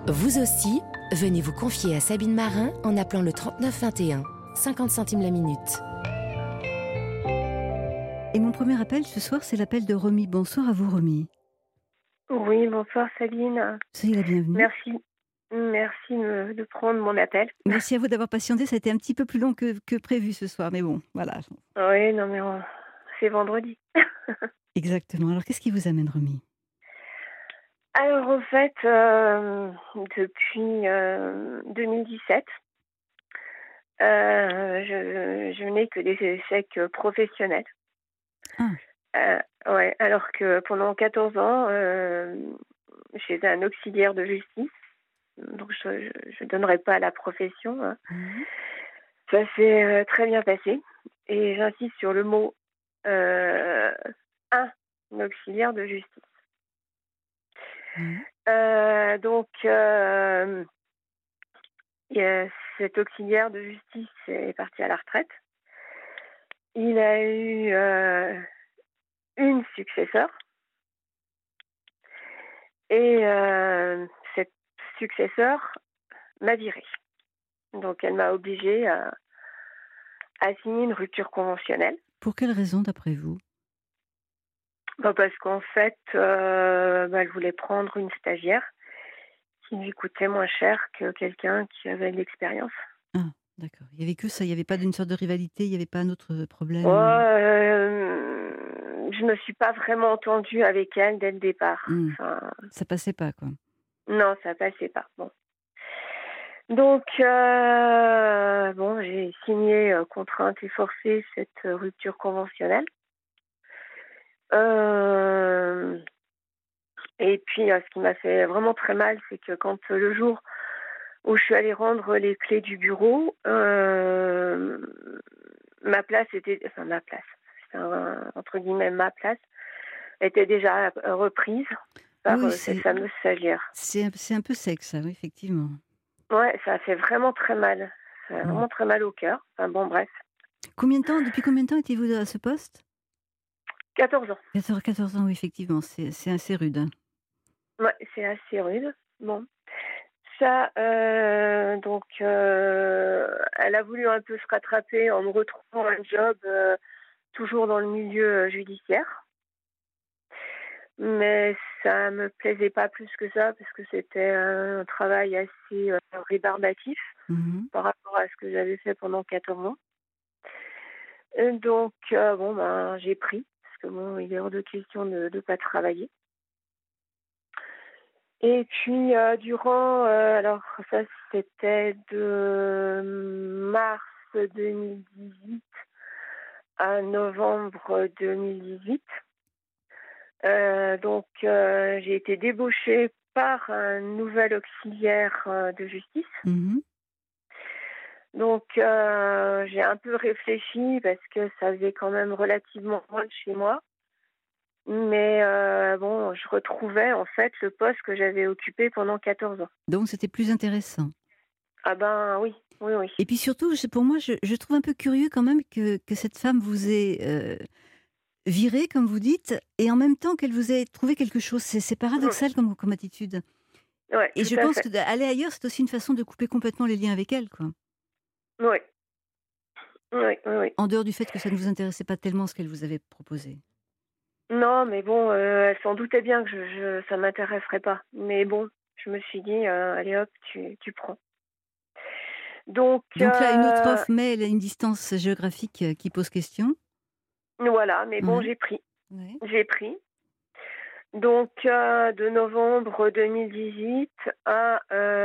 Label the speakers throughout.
Speaker 1: Vous aussi, venez vous confier à Sabine Marin en appelant le 3921, 50 centimes la minute.
Speaker 2: Et mon premier appel ce soir, c'est l'appel de Romy. Bonsoir à vous, Romy.
Speaker 3: Oui, bonsoir Sabine.
Speaker 2: Soyez la bienvenue.
Speaker 3: Merci de prendre mon appel.
Speaker 2: Merci à vous d'avoir patienté. Ça a été un petit peu plus long que prévu ce soir, mais bon, voilà.
Speaker 3: Oui, non mais c'est vendredi.
Speaker 2: Exactement. Alors, qu'est-ce qui vous amène, Romy?
Speaker 3: Alors en fait, depuis 2017, je n'ai que des échecs professionnels.
Speaker 2: Ah,
Speaker 3: Ouais, alors que pendant 14 ans, j'étais un auxiliaire de justice, donc je ne donnerai pas la profession, hein.
Speaker 2: mhm,
Speaker 3: Ça s'est très bien passé, et j'insiste sur le mot un auxiliaire de justice.
Speaker 2: oui.
Speaker 3: Donc, cet auxiliaire de justice est parti à la retraite. Il a eu une successeur, et cette successeur m'a virée. Donc, elle m'a obligée à signer une rupture conventionnelle.
Speaker 2: Pour quelle raison, d'après vous?
Speaker 3: Parce qu'en fait, elle voulait prendre une stagiaire qui lui coûtait moins cher que quelqu'un qui avait de l'expérience.
Speaker 2: Ah, d'accord. Il n'y avait que ça. Il n'y avait pas d'une sorte de rivalité. Il n'y avait pas un autre problème.
Speaker 3: Je me suis pas vraiment entendue avec elle dès le départ.
Speaker 2: Hmm.
Speaker 3: Enfin,
Speaker 2: Ça passait pas, quoi.
Speaker 3: non, ça passait pas. Bon. Donc, j'ai signé contrainte et forcée cette rupture conventionnelle. Et puis, ce qui m'a fait vraiment très mal, c'est que quand le jour où je suis allée rendre les clés du bureau, ma place, c'était entre guillemets ma place, était déjà reprise par
Speaker 2: Oui,
Speaker 3: cette fameuse stagiaire.
Speaker 2: c'est un peu sec, ça, oui, effectivement.
Speaker 3: Ouais, ça a fait vraiment très mal. Ça a
Speaker 2: Hmm.
Speaker 3: vraiment très mal au cœur. Enfin bon, bref.
Speaker 2: Depuis combien de temps étiez-vous à ce poste?
Speaker 3: 14 ans.
Speaker 2: 14 ans, oui, effectivement. C'est assez rude, hein.
Speaker 3: Ouais, c'est assez rude. Bon. Ça, elle a voulu un peu se rattraper en me retrouvant un job toujours dans le milieu judiciaire. Mais ça me plaisait pas plus que ça parce que c'était un travail assez rébarbatif
Speaker 2: Mhm.
Speaker 3: par rapport à ce que j'avais fait pendant 14 mois. Et donc, j'ai pris parce que il est hors de question de ne pas travailler. Et puis, alors ça, c'était de mars 2018 à novembre 2018. J'ai été débauchée par un nouvel auxiliaire de justice.
Speaker 2: Mhm.
Speaker 3: Donc, j'ai un peu réfléchi parce que ça faisait quand même relativement loin de chez moi. Mais je retrouvais en fait le poste que j'avais occupé pendant 14 ans.
Speaker 2: Donc, c'était plus intéressant.
Speaker 3: Ah ben oui, oui, oui.
Speaker 2: Et puis surtout, pour moi, je trouve un peu curieux quand même que cette femme vous ait viré, comme vous dites, et en même temps qu'elle vous ait trouvé quelque chose. C'est paradoxal comme attitude.
Speaker 3: Ouais,
Speaker 2: Et
Speaker 3: tout
Speaker 2: je
Speaker 3: à
Speaker 2: pense
Speaker 3: fait.
Speaker 2: que d'aller ailleurs, c'est aussi une façon de couper complètement les liens avec elle, quoi.
Speaker 3: Oui, oui, oui, oui.
Speaker 2: En dehors du fait que ça ne vous intéressait pas tellement ce qu'elle vous avait proposé.
Speaker 3: Non, mais bon, elle s'en doutait bien que ça m'intéresserait pas. Mais bon, je me suis dit, allez hop, tu prends. Donc,
Speaker 2: Donc là, une autre offre, mais elle a une distance géographique qui pose question.
Speaker 3: voilà, mais bon,
Speaker 2: Ouais.
Speaker 3: j'ai pris.
Speaker 2: Ouais.
Speaker 3: J'ai pris. Donc, de novembre 2018 à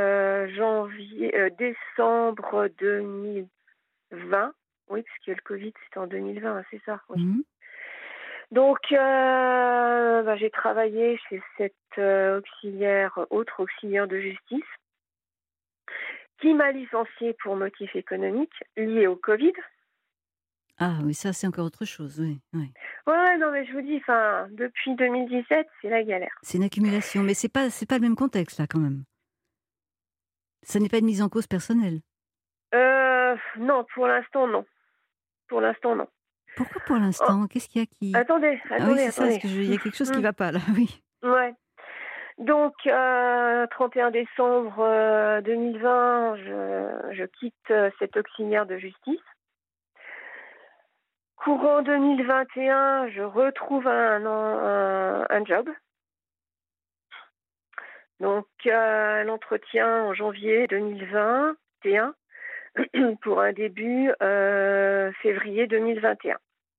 Speaker 3: décembre 2020. Oui, parce que le Covid, c'était en 2020, hein, c'est ça, oui.
Speaker 2: Mhm.
Speaker 3: Donc, j'ai travaillé chez cette autre auxiliaire de justice, qui m'a licenciée pour motif économique lié au Covid.
Speaker 2: Ah oui, ça c'est encore autre chose, oui. Oui.
Speaker 3: Ouais, non, mais je vous dis, depuis 2017, c'est la galère.
Speaker 2: C'est une accumulation, mais c'est pas le même contexte là quand même. Ça n'est pas une mise en cause personnelle.
Speaker 3: Non, pour l'instant, non. Pour l'instant, non.
Speaker 2: Pourquoi pour
Speaker 3: Oh,
Speaker 2: l'instant? Qu'est-ce qu'il y a qui...
Speaker 3: attendez.
Speaker 2: Ah oui, c'est ça, il y a quelque chose qui
Speaker 3: Hmm,
Speaker 2: va pas là, oui.
Speaker 3: ouais. Donc, 31 décembre 2020, je quitte cet auxiliaire de justice. Courant 2021, je retrouve un job. Donc, l'entretien en janvier 2021 pour un début février 2021.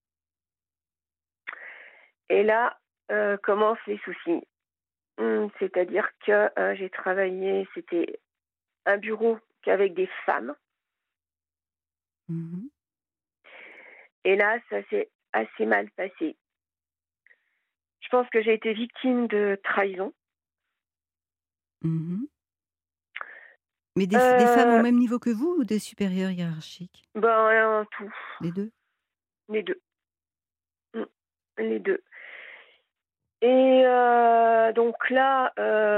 Speaker 3: Et là, commencent les soucis. C'est-à-dire que j'ai travaillé, c'était un bureau qu'avec des femmes.
Speaker 2: Mhm.
Speaker 3: Et là, ça s'est assez mal passé. Je pense que j'ai été victime de trahison.
Speaker 2: Mhm. Mais des femmes au
Speaker 3: Euh,
Speaker 2: même niveau que vous ou des supérieurs hiérarchiques?
Speaker 3: Tout,
Speaker 2: Les deux?
Speaker 3: les deux. Mm, les deux. Et donc là,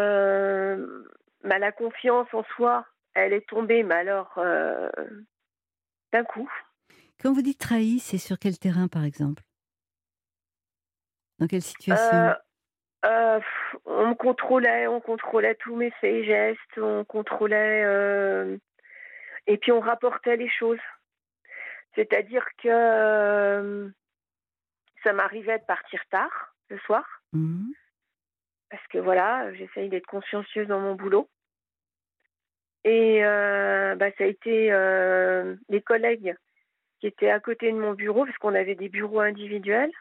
Speaker 3: la confiance en soi, elle est tombée, mais alors d'un coup.
Speaker 2: Quand vous dites trahi, c'est sur quel terrain, par exemple? Dans quelle
Speaker 3: Euh,
Speaker 2: situation?
Speaker 3: on contrôlait tous mes faits et gestes, on contrôlait, et puis on rapportait les choses. C'est-à-dire que ça m'arrivait de partir tard le soir,
Speaker 2: Mhm.
Speaker 3: parce que voilà, j'essaye d'être consciencieuse dans mon boulot. Et ça a été les collègues qui étaient à côté de mon bureau, parce qu'on avait des bureaux individuels,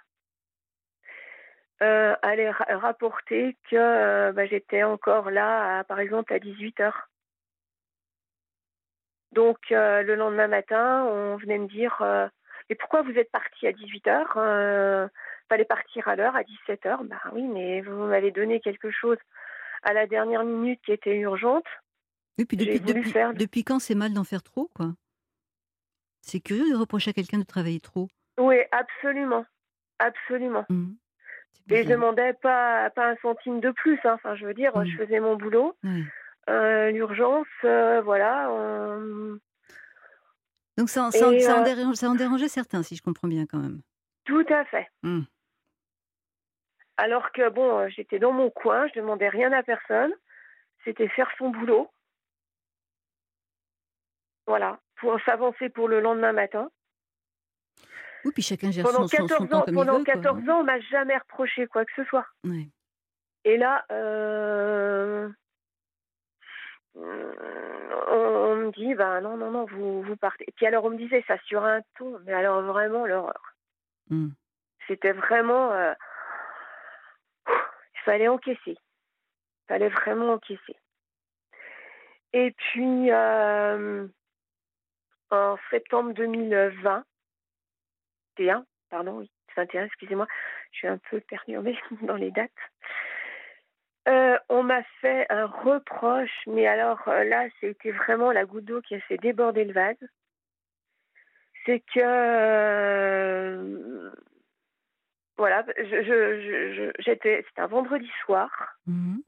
Speaker 3: allaient rapporter que j'étais encore là, par exemple, à 18h. Donc, le lendemain matin, on venait me dire mais pourquoi vous êtes parti à 18h? Fallait partir à l'heure, à 17h. Bah oui, mais vous m'avez donné quelque chose à la dernière minute qui était urgente.
Speaker 2: Oui, puis
Speaker 3: J'ai voulu faire.
Speaker 2: depuis quand c'est mal d'en faire trop, quoi? C'est curieux de reprocher à quelqu'un de travailler trop.
Speaker 3: Oui, absolument. Absolument.
Speaker 2: Mhm. C'est
Speaker 3: Et je
Speaker 2: bizarre.
Speaker 3: demandais pas un centime de plus. Hein. Enfin, je veux dire, je
Speaker 2: Mhm.
Speaker 3: faisais mon boulot.
Speaker 2: Ouais.
Speaker 3: L'urgence, voilà.
Speaker 2: Donc
Speaker 3: Et
Speaker 2: ça en dérangeait certains, si je comprends bien quand même.
Speaker 3: tout à fait.
Speaker 2: Mhm.
Speaker 3: Alors que, bon, j'étais dans mon coin, je demandais rien à personne. C'était faire son boulot. Voilà. Pour s'avancer pour le lendemain matin.
Speaker 2: Oui, puis chacun gère son temps comme il
Speaker 3: Pendant
Speaker 2: veut, quoi.
Speaker 3: 14 ans, on m'a jamais reproché quoi que ce soit.
Speaker 2: Ouais.
Speaker 3: Et là, on me dit, non, non, non, vous partez. Et puis alors, on me disait ça sur un ton, mais alors vraiment l'horreur.
Speaker 2: Mhm.
Speaker 3: C'était vraiment, il fallait encaisser. Il fallait vraiment encaisser. Et puis, en septembre 2021, pardon, oui, 21, excusez-moi, je suis un peu perturbée dans les dates. On m'a fait un reproche, mais alors là, c'était vraiment la goutte d'eau qui a fait déborder le vase. C'est que, voilà, c'était un vendredi soir
Speaker 2: Mhm.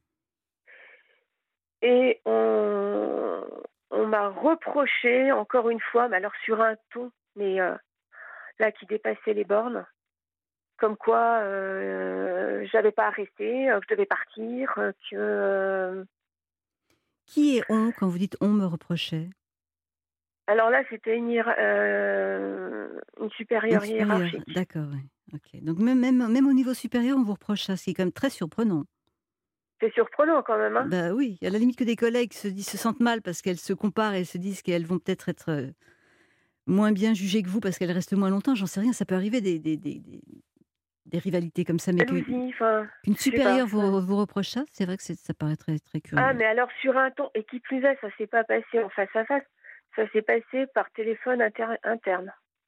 Speaker 3: et on m'a reproché, encore une fois, mais alors sur un ton, mais là, qui dépassait les bornes, comme quoi j'avais pas à rester, que je devais partir, que...
Speaker 2: Qui est on quand vous dites on me reprochait?
Speaker 3: Alors là, c'était une
Speaker 2: Une
Speaker 3: supérieure
Speaker 2: supérieure,
Speaker 3: hiérarchique.
Speaker 2: d'accord, ouais. OK. Donc même au niveau supérieur, on vous reproche ça, ce qui est quand même très surprenant.
Speaker 3: C'est surprenant quand même, hein.
Speaker 2: Bah oui, à la limite que des collègues se sentent mal parce qu'elles se comparent et se disent qu'elles vont peut-être être, moins bien jugées que vous parce qu'elles restent moins longtemps, j'en sais rien, ça peut arriver des rivalités comme ça, mais
Speaker 3: Jalousie, enfin,
Speaker 2: qu'une
Speaker 3: je sais pas.
Speaker 2: supérieure vous reproche ça, c'est vrai que ça paraît très, très
Speaker 3: Ah,
Speaker 2: curieux.
Speaker 3: mais alors sur un ton, et qui plus est, ça s'est pas passé en face à face, ça s'est passé par téléphone interne.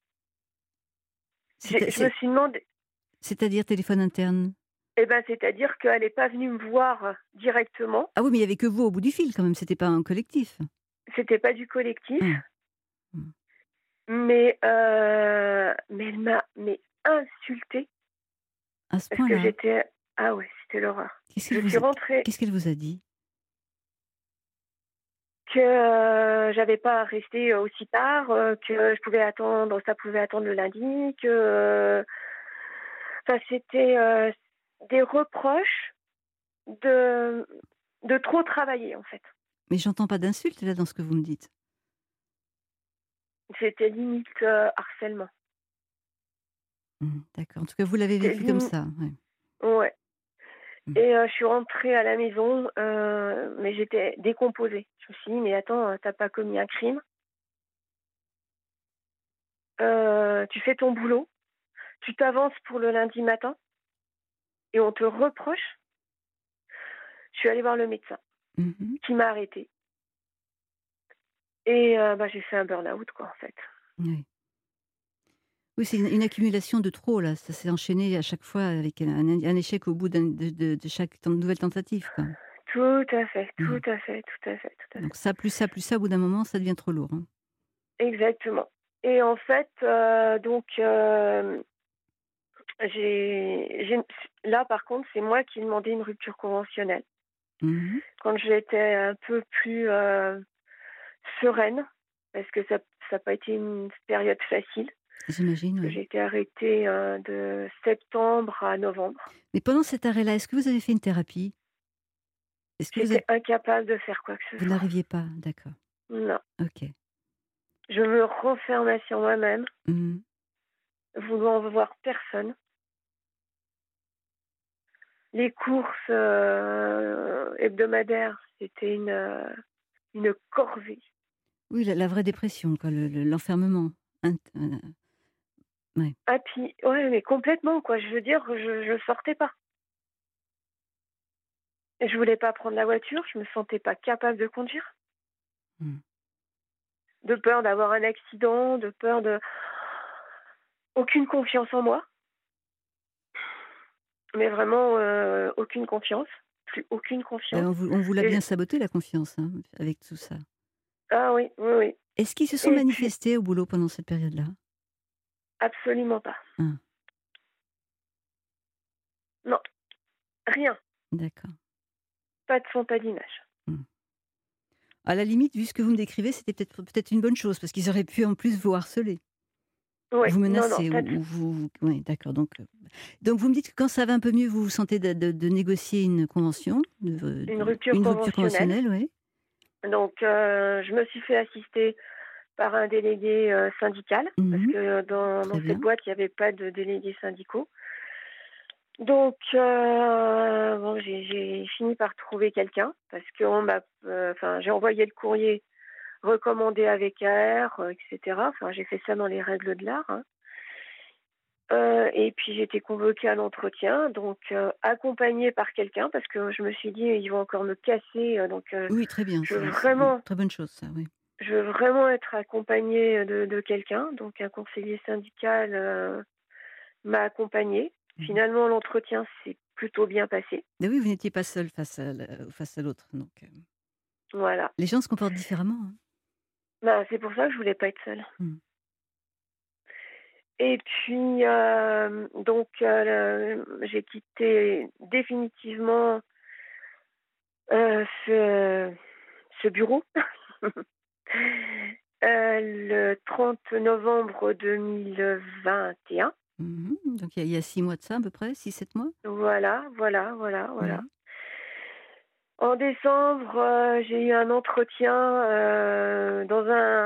Speaker 2: C'est
Speaker 3: Je me suis demandé,
Speaker 2: c'est-à-dire téléphone interne?
Speaker 3: c'est-à-dire qu'elle n'est pas venue me voir directement,
Speaker 2: Ah oui, mais il y avait que vous au bout du fil quand même, c'était pas un collectif?
Speaker 3: c'était pas du collectif,
Speaker 2: Ah. Mmh.
Speaker 3: mais elle m'a insultée
Speaker 2: À ce
Speaker 3: parce que
Speaker 2: point-là?
Speaker 3: j'étais, ah ouais, c'était l'horreur.
Speaker 2: Qu'est-ce
Speaker 3: Je
Speaker 2: qu'elle
Speaker 3: suis
Speaker 2: vous a
Speaker 3: rentrée
Speaker 2: qu'est-ce qu'elle vous a dit?
Speaker 3: que j'avais pas à rester aussi tard, que je pouvais attendre, ça pouvait attendre le lundi, que enfin c'était des reproches de, de trop travailler, en fait.
Speaker 2: Mais j'entends pas d'insultes là dans ce que vous me dites.
Speaker 3: C'était limite harcèlement.
Speaker 2: D'accord. En tout cas, vous l'avez
Speaker 3: C'était
Speaker 2: vécu comme
Speaker 3: limite,
Speaker 2: ça, ouais.
Speaker 3: ouais.
Speaker 2: Mmh.
Speaker 3: Et je suis rentrée à la maison, mais j'étais décomposée. Je me suis dit: «Mais attends, tu pas commis un crime, tu fais ton boulot, tu t'avances pour le lundi matin et on te reproche». Je suis allée voir le médecin
Speaker 2: Mmh mh.
Speaker 3: qui m'a arrêtée et j'ai fait un burn-out, quoi, en fait.
Speaker 2: Oui. Oui, c'est une accumulation de trop là, ça s'est enchaîné à chaque fois avec un échec au bout de chaque nouvelle tentative, quoi.
Speaker 3: Tout à fait,
Speaker 2: Mmh.
Speaker 3: tout à fait, tout à fait, tout à fait.
Speaker 2: Donc ça, plus ça, au bout d'un moment, ça devient trop lourd, hein.
Speaker 3: Exactement. Et en fait, j'ai là, par contre, c'est moi qui ai demandé une rupture conventionnelle.
Speaker 2: Mmh.
Speaker 3: Quand j'étais un peu plus, sereine, parce que ça a pas été une période facile,
Speaker 2: J'imagine,
Speaker 3: parce que
Speaker 2: oui.
Speaker 3: j'ai été arrêtée, de septembre à novembre.
Speaker 2: Mais pendant cet arrêt-là, est-ce que vous avez fait une thérapie? Est-ce que
Speaker 3: J'étais incapable de faire quoi que ce
Speaker 2: vous
Speaker 3: soit.
Speaker 2: n'arriviez pas? D'accord.
Speaker 3: Non.
Speaker 2: OK.
Speaker 3: Je me renfermais sur moi-même,
Speaker 2: Mmh.
Speaker 3: voulant voir personne. Les courses, hebdomadaires, c'était une corvée.
Speaker 2: Oui, la vraie dépression, quoi, l'enfermement. Ouais.
Speaker 3: Ah puis ouais, mais complètement, quoi. Je veux dire, je sortais pas. Et je voulais pas prendre la voiture, je me sentais pas capable de conduire.
Speaker 2: Mmh.
Speaker 3: De peur d'avoir un accident, de peur de aucune confiance en moi, mais vraiment, aucune confiance, plus aucune confiance.
Speaker 2: On vous l'a bien
Speaker 3: Et
Speaker 2: saboté la confiance, hein, avec tout ça.
Speaker 3: ah oui, oui, oui.
Speaker 2: Est-ce qu'ils se sont
Speaker 3: Et puis
Speaker 2: manifestés au boulot pendant cette période-là?
Speaker 3: absolument pas.
Speaker 2: Ah,
Speaker 3: Non, rien,
Speaker 2: d'accord.
Speaker 3: pas de son, pas d'image.
Speaker 2: Mmh. À la limite, vu ce que vous me décrivez, c'était peut-être une bonne chose parce qu'ils auraient pu en plus vous harceler,
Speaker 3: Ouais,
Speaker 2: vous
Speaker 3: non, non,
Speaker 2: menacer
Speaker 3: pas de
Speaker 2: ou vous oui, d'accord, donc vous me dites que quand ça va un peu mieux, vous vous sentez de négocier une convention,
Speaker 3: une rupture
Speaker 2: une rupture
Speaker 3: conventionnelle.
Speaker 2: conventionnelle, oui.
Speaker 3: Donc je me suis fait assister par un délégué, syndical, parce
Speaker 2: Mmh.
Speaker 3: que dans
Speaker 2: Très
Speaker 3: cette
Speaker 2: bien.
Speaker 3: boîte, il y avait pas de délégués syndicaux. Donc bon, j'ai fini par trouver quelqu'un parce qu'on m'a, j'ai envoyé le courrier recommandé avec AR, et cetera. Enfin, j'ai fait ça dans les règles de l'art, hein. Et puis j'ai été convoquée à l'entretien, donc accompagnée par quelqu'un parce que je me suis dit: «Ils vont encore me casser»,
Speaker 2: Oui, très bien,
Speaker 3: je veux
Speaker 2: c'est oui,
Speaker 3: vraiment
Speaker 2: très bonne chose ça, oui.
Speaker 3: je veux vraiment être accompagnée de quelqu'un. Donc un conseiller syndical, m'a accompagnée.
Speaker 2: Mmh.
Speaker 3: Finalement, l'entretien s'est plutôt bien passé.
Speaker 2: Mais oui, vous n'étiez pas seule face à l'autre,
Speaker 3: Voilà.
Speaker 2: les gens se comportent différemment, hein.
Speaker 3: Bah, c'est pour ça que je voulais pas être seule.
Speaker 2: Mmh.
Speaker 3: Et puis, j'ai quitté définitivement, ce bureau, le 30 novembre 2021.
Speaker 2: Mmh. Donc il y a 6 mois de ça à peu près, 6-7 mois?
Speaker 3: Voilà, voilà, voilà, voilà.
Speaker 2: Oui.
Speaker 3: En décembre, j'ai eu un entretien, dans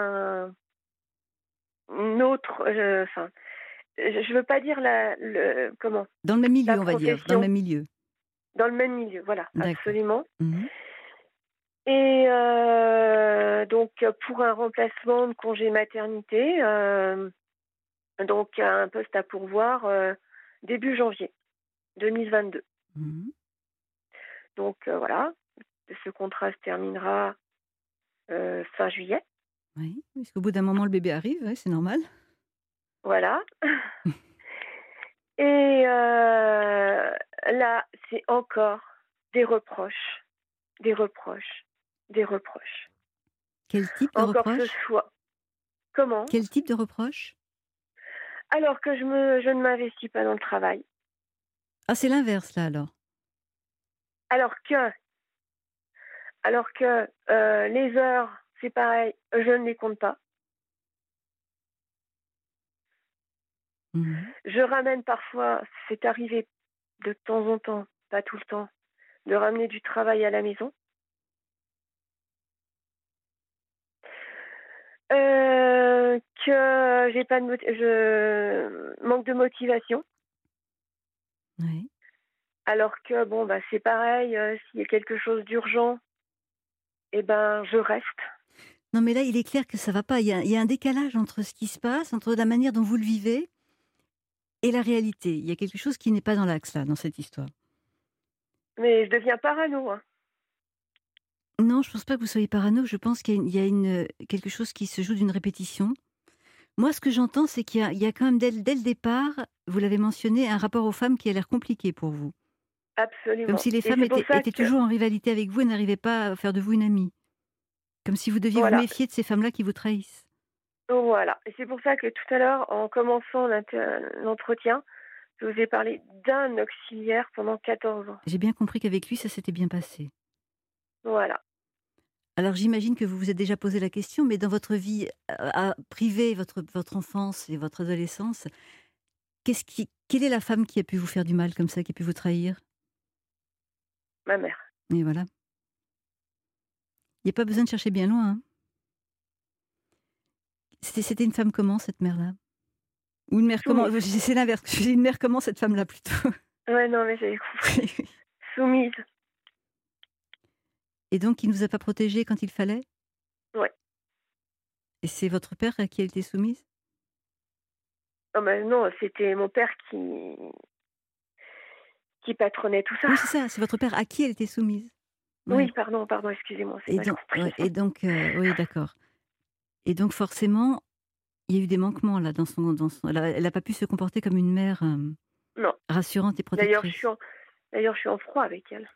Speaker 3: un autre, je veux pas dire
Speaker 2: Dans le même
Speaker 3: la
Speaker 2: milieu, on va dire, dans le
Speaker 3: profession,
Speaker 2: même milieu.
Speaker 3: dans le même milieu, voilà,
Speaker 2: D'accord.
Speaker 3: absolument.
Speaker 2: Mmh.
Speaker 3: Et pour un remplacement de congé maternité, un poste à pourvoir, début janvier 2022.
Speaker 2: Mmh.
Speaker 3: Donc voilà, ce contrat se terminera, fin juillet,
Speaker 2: Oui, parce qu'au bout d'un moment, le bébé arrive, ouais, c'est normal.
Speaker 3: voilà. Et là, c'est encore des reproches, des reproches, des reproches.
Speaker 2: Quel type de
Speaker 3: Encore ce
Speaker 2: reproche?
Speaker 3: soit comment?
Speaker 2: Quel type de reproche?
Speaker 3: Alors que je ne m'investis pas dans le travail.
Speaker 2: Ah, c'est l'inverse là alors?
Speaker 3: Alors que les heures, c'est pareil, je ne les compte pas.
Speaker 2: Mmh.
Speaker 3: Je ramène parfois, c'est arrivé de temps en temps, pas tout le temps, de ramener du travail à la maison. Que j'ai pas de je manque de motivation.
Speaker 2: Oui.
Speaker 3: Alors que bon, bah, c'est pareil, s'il y a quelque chose d'urgent, eh ben, je reste.
Speaker 2: Non, mais là, il est clair que ça va pas. Il y a un décalage entre ce qui se passe, entre la manière dont vous le vivez et la réalité. Il y a quelque chose qui n'est pas dans l'axe, là, dans cette histoire.
Speaker 3: Mais je deviens parano, hein.
Speaker 2: Non, je pense pas que vous soyez parano. Je pense qu'il y a quelque chose qui se joue d'une répétition. Moi, ce que j'entends, c'est qu'il y a quand même, dès le départ, vous l'avez mentionné, un rapport aux femmes qui a l'air compliqué pour vous. Comme
Speaker 3: Absolument.
Speaker 2: si les
Speaker 3: Et
Speaker 2: femmes
Speaker 3: c'est pour ça
Speaker 2: étaient
Speaker 3: que
Speaker 2: toujours en rivalité avec vous et n'arrivaient pas à faire de vous une amie. Comme si vous deviez vous
Speaker 3: voilà,
Speaker 2: méfier de ces femmes-là qui vous trahissent.
Speaker 3: voilà. Et c'est pour ça que tout à l'heure, en commençant l'entretien, je vous ai parlé d'un auxiliaire pendant 14 ans.
Speaker 2: J'ai bien compris qu'avec lui, ça s'était bien passé.
Speaker 3: Voilà.
Speaker 2: Alors j'imagine que vous vous êtes déjà posé la question, mais dans votre vie privée, votre enfance et votre adolescence, quelle est la femme qui a pu vous faire du mal comme ça, qui a pu vous trahir?
Speaker 3: Ma mère.
Speaker 2: Et voilà. Il n'y a pas besoin de chercher bien loin, hein. C'était une femme comment, cette mère-là? Ou une mère comment?
Speaker 3: Soumise.
Speaker 2: C'est l'inverse. Je dis une mère comment, cette femme-là, plutôt.
Speaker 3: Ouais, non, mais j'avais compris. Soumise.
Speaker 2: Et donc, il ne nous a pas protégés quand il fallait?
Speaker 3: Ouais.
Speaker 2: Et c'est votre père à qui elle était soumise?
Speaker 3: Oh, ben non, c'était mon père qui patronnait tout ça.
Speaker 2: Oui, c'est ça, c'est votre père à qui elle était soumise. Ouais.
Speaker 3: Oui, pardon, excusez-moi, c'est
Speaker 2: Et
Speaker 3: mal
Speaker 2: donc,
Speaker 3: compris.
Speaker 2: ouais, oui, d'accord. Et donc, forcément, il y a eu des manquements là elle a pas pu se comporter comme une mère
Speaker 3: Non.
Speaker 2: rassurante et
Speaker 3: D'ailleurs,
Speaker 2: protectrice.
Speaker 3: je suis en froid avec elle.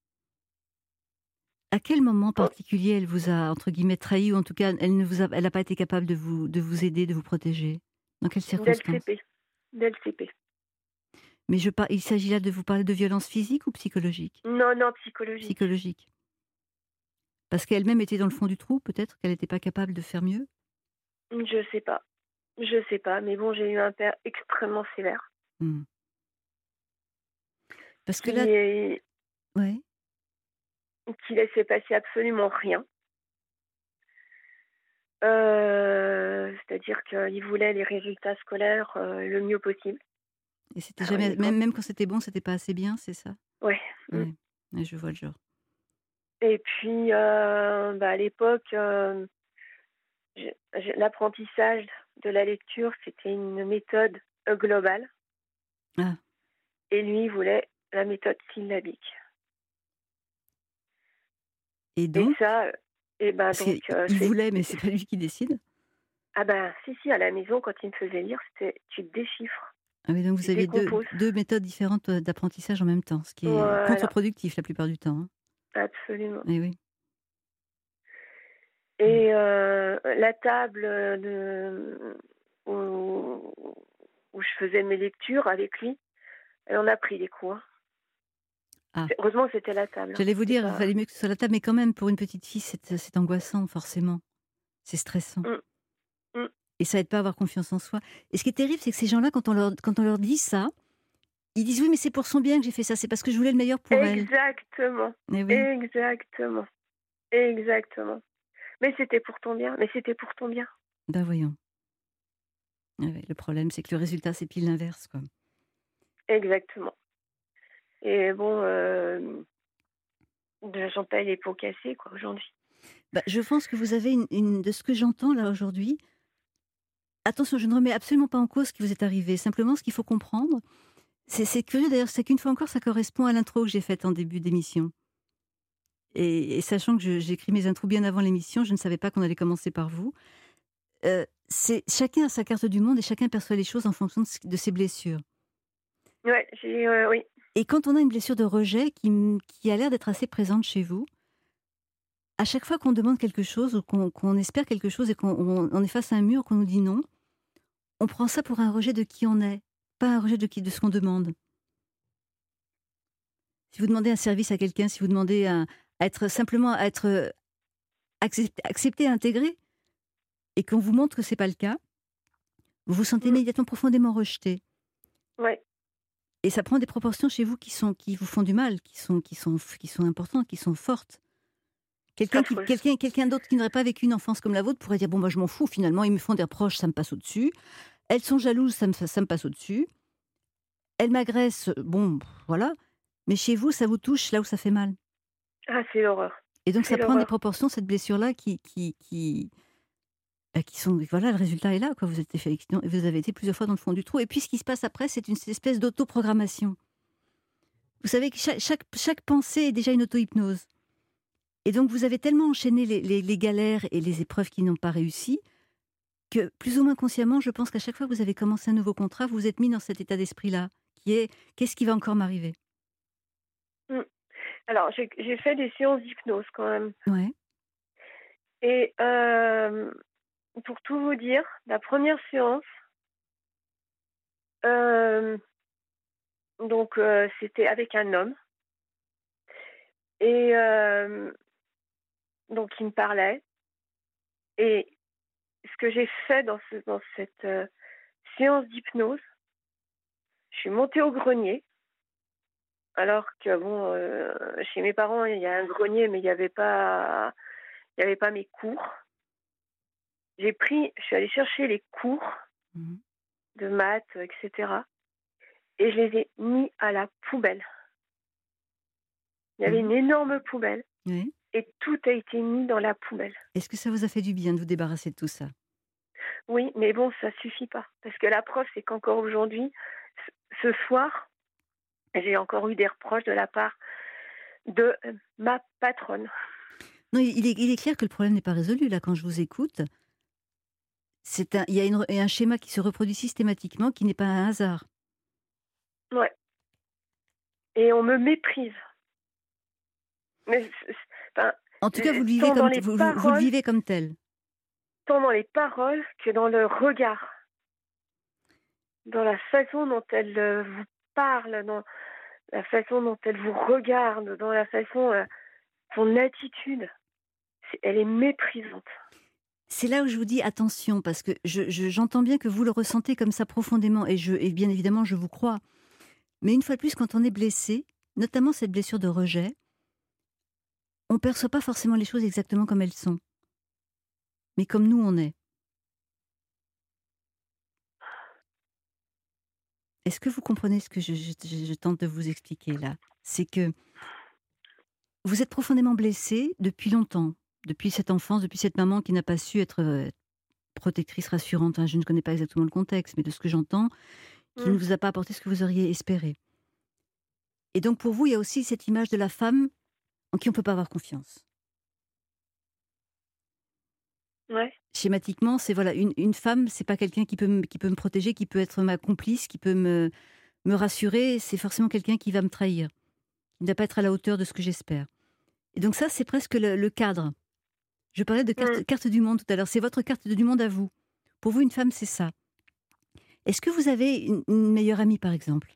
Speaker 2: À quel moment
Speaker 3: Oh,
Speaker 2: particulier elle vous a entre guillemets trahi, ou en tout cas elle n'a pas été capable de vous aider, de vous protéger? Dans quelles
Speaker 3: dès le
Speaker 2: circonstances?
Speaker 3: CP. Dès le CP.
Speaker 2: Mais il s'agit là de vous parler de violence physique ou psychologique?
Speaker 3: Non, non, psychologique.
Speaker 2: Psychologique. Parce qu'elle-même était dans le fond du trou, peut-être qu'elle n'était pas capable de faire mieux?
Speaker 3: Je sais pas. Je sais pas, mais bon, j'ai eu un père extrêmement sévère.
Speaker 2: Hmm. Parce que
Speaker 3: Qui,
Speaker 2: là,
Speaker 3: est-
Speaker 2: ouais.
Speaker 3: qui laissait passer absolument rien. C'est-à-dire qu'il voulait les résultats scolaires le mieux possible.
Speaker 2: Et c'était
Speaker 3: Alors,
Speaker 2: jamais, même quand c'était bon, c'était pas assez bien, c'est ça?
Speaker 3: ouais.
Speaker 2: Ouais. Ouais, je vois le genre.
Speaker 3: Et puis, à l'époque, l'apprentissage de la lecture, c'était une méthode globale.
Speaker 2: Ah.
Speaker 3: Et lui, il voulait la méthode syllabique.
Speaker 2: Et
Speaker 3: Et
Speaker 2: donc?
Speaker 3: ça,
Speaker 2: Parce qu'il il voulait, mais c'est pas lui qui décide?
Speaker 3: Ah ben, si, à la maison, quand il me faisait lire, c'était tu déchiffres,
Speaker 2: Ah oui, donc vous
Speaker 3: tu
Speaker 2: aviez
Speaker 3: décomposes.
Speaker 2: deux méthodes différentes, d'apprentissage en même temps, ce qui est
Speaker 3: Voilà,
Speaker 2: contre-productif la plupart du temps, hein.
Speaker 3: absolument.
Speaker 2: Eh oui. Mmh.
Speaker 3: Et la table où, où je faisais mes lectures avec lui, elle en a pris des coups, hein.
Speaker 2: Ah,
Speaker 3: Heureusement que c'était la table, hein.
Speaker 2: j'allais vous
Speaker 3: C'était
Speaker 2: dire, il
Speaker 3: pas...
Speaker 2: valait mieux que ce soit la table, mais quand même, pour une petite fille, c'est angoissant, forcément. C'est stressant.
Speaker 3: Mm, mm.
Speaker 2: Et ça aide pas à avoir confiance en soi. Et ce qui est terrible, c'est que ces gens-là, quand on leur dit ça, ils disent: «Oui, mais c'est pour son bien que j'ai fait ça, c'est parce que je voulais le meilleur pour elle».
Speaker 3: Exactement,
Speaker 2: Eh oui.
Speaker 3: exactement, exactement. Mais c'était pour ton bien, mais c'était pour ton bien.
Speaker 2: Ben voyons. Ah ouais, le problème, c'est que le résultat, c'est pile l'inverse, quoi.
Speaker 3: Exactement. Et bon, j'en paye les pots cassés, quoi, aujourd'hui.
Speaker 2: Bah, je pense que vous avez de ce que j'entends là aujourd'hui, attention, je ne remets absolument pas en cause ce qui vous est arrivé. Simplement, ce qu'il faut comprendre, c'est curieux d'ailleurs, c'est qu'une fois encore, ça correspond à l'intro que j'ai faite en début d'émission. Et sachant que j'écris mes intros bien avant l'émission, je ne savais pas qu'on allait commencer par vous. C'est chacun a sa carte du monde et chacun perçoit les choses en fonction de ses blessures.
Speaker 3: Ouais, oui.
Speaker 2: Et quand on a une blessure de rejet qui a l'air d'être assez présente chez vous, à chaque fois qu'on demande quelque chose ou qu'on espère quelque chose et qu'on est face à un mur, qu'on nous dit non, on prend ça pour un rejet de qui on est, pas un rejet de ce qu'on demande. Si vous demandez un service à quelqu'un, si vous demandez simplement à être accepté, intégré, et qu'on vous montre que c'est pas le cas, vous vous sentez immédiatement profondément rejeté.
Speaker 3: Ouais.
Speaker 2: Et ça prend des proportions chez vous qui vous font du mal, qui sont importantes, qui sont fortes.
Speaker 3: affreuse.
Speaker 2: Quelqu'un d'autre qui n'aurait pas vécu une enfance comme la vôtre pourrait dire bon, moi je m'en fous, finalement, ils me font des reproches, ça me passe au-dessus. Elles sont jalouses, ça me passe au-dessus. Elles m'agressent, bon, voilà. Mais chez vous, ça vous touche là où ça fait mal.
Speaker 3: Ah, c'est l'horreur.
Speaker 2: Et donc
Speaker 3: C'est
Speaker 2: ça prend des
Speaker 3: l'horreur.
Speaker 2: proportions, cette blessure-là, qui sont, voilà, le résultat est là, quoi. Vous avez été plusieurs fois dans le fond du trou. Et puis ce qui se passe après, c'est une espèce d'autoprogrammation. Vous savez que chaque pensée est déjà une auto-hypnose. Et donc vous avez tellement enchaîné les galères et les épreuves qui n'ont pas réussi, que plus ou moins consciemment, je pense qu'à chaque fois que vous avez commencé un nouveau contrat, vous vous êtes mis dans cet état d'esprit-là, qui est qu'est-ce qui va encore m'arriver.
Speaker 3: Mm. Alors, j'ai fait des séances d'hypnose quand même.
Speaker 2: Ouais.
Speaker 3: Et pour tout vous dire, la première séance, euh, donc c'était avec un homme. Et donc, il me parlait. Et ce que j'ai fait dans cette séance d'hypnose, je suis montée au grenier. Alors que, bon, chez mes parents, il y a un grenier, mais il n'y avait pas mes cours. Je suis allée chercher les cours
Speaker 2: Mhm.
Speaker 3: de maths, etc. Et je les ai mis à la poubelle. Il y avait une énorme poubelle
Speaker 2: Ouais.
Speaker 3: et tout a été mis dans la poubelle.
Speaker 2: Est-ce que ça vous a fait du bien de vous débarrasser de tout ça?
Speaker 3: Oui, mais bon, ça suffit pas. Parce que la preuve, c'est qu'encore aujourd'hui, ce soir, j'ai encore eu des reproches de la part de ma patronne.
Speaker 2: Non, il est clair que le problème n'est pas résolu. Là, quand je vous écoute, il y a un schéma qui se reproduit systématiquement, qui n'est pas un hasard.
Speaker 3: Ouais. Et on me méprise. Mais, enfin,
Speaker 2: En tout cas, vous le vivez
Speaker 3: tant dans
Speaker 2: comme,
Speaker 3: les
Speaker 2: vous le
Speaker 3: paroles,
Speaker 2: vivez comme tel.
Speaker 3: tant dans les paroles que dans le regard, dans la façon dont elle vous parle, dans la façon dont elle vous regarde, dans la façon, son attitude, elle est méprisante.
Speaker 2: C'est là où je vous dis attention, parce que j'entends bien que vous le ressentez comme ça profondément, et bien évidemment, je vous crois. Mais une fois de plus, quand on est blessé, notamment cette blessure de rejet, on ne perçoit pas forcément les choses exactement comme elles sont, mais comme nous on est. Est-ce que vous comprenez ce que je tente de vous expliquer là? C'est que vous êtes profondément blessé depuis longtemps, depuis cette enfance, depuis cette maman qui n'a pas su être protectrice, rassurante. Hein, je ne connais pas exactement le contexte, mais de ce que j'entends, qui ne vous a pas apporté ce que vous auriez espéré. Et donc pour vous, il y a aussi cette image de la femme en qui on ne peut pas avoir confiance.
Speaker 3: Ouais.
Speaker 2: Schématiquement, c'est voilà, une femme, c'est pas quelqu'un qui peut me protéger, qui peut être ma complice, qui peut me rassurer. C'est forcément quelqu'un qui va me trahir, qui ne va pas être à la hauteur de ce que j'espère. Et donc ça, c'est presque le cadre. Je parlais de carte du monde tout à l'heure. C'est votre carte du monde à vous. Pour vous, une femme, c'est ça. Est-ce que vous avez une meilleure amie, par exemple?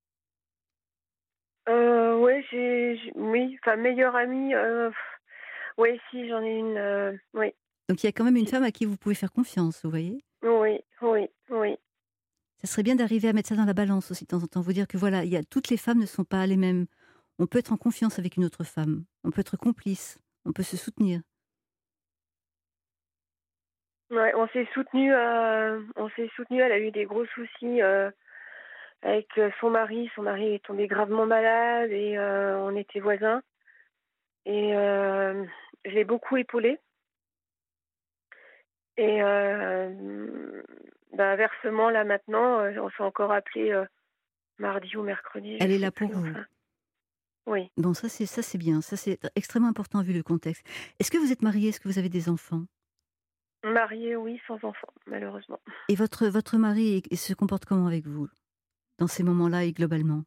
Speaker 3: Ouais, oui, enfin, meilleure amie, oui, si, j'en ai une, oui.
Speaker 2: Donc il y a quand même une femme à qui vous pouvez faire confiance, vous voyez?
Speaker 3: Oui, oui, oui.
Speaker 2: Ça serait bien d'arriver à mettre ça dans la balance aussi de temps en temps. Vous dire que voilà, toutes les femmes ne sont pas les mêmes. On peut être en confiance avec une autre femme. On peut être complice. On peut se soutenir.
Speaker 3: Ouais, on s'est soutenu. Elle a eu des gros soucis avec son mari. Son mari est tombé gravement malade et on était voisins. Et je l'ai beaucoup épaulée. Et inversement, là maintenant, on s'est encore appelé mardi ou mercredi.
Speaker 2: Elle
Speaker 3: Je
Speaker 2: est
Speaker 3: sais
Speaker 2: là pour
Speaker 3: plus,
Speaker 2: vous.
Speaker 3: enfin. Oui.
Speaker 2: Bon, ça c'est bien. Ça c'est extrêmement important vu le contexte. Est-ce que vous êtes mariée? Est-ce que vous avez des enfants?
Speaker 3: Mariée, oui, sans enfant, malheureusement.
Speaker 2: Et votre mari se comporte comment avec vous dans ces moments-là et globalement?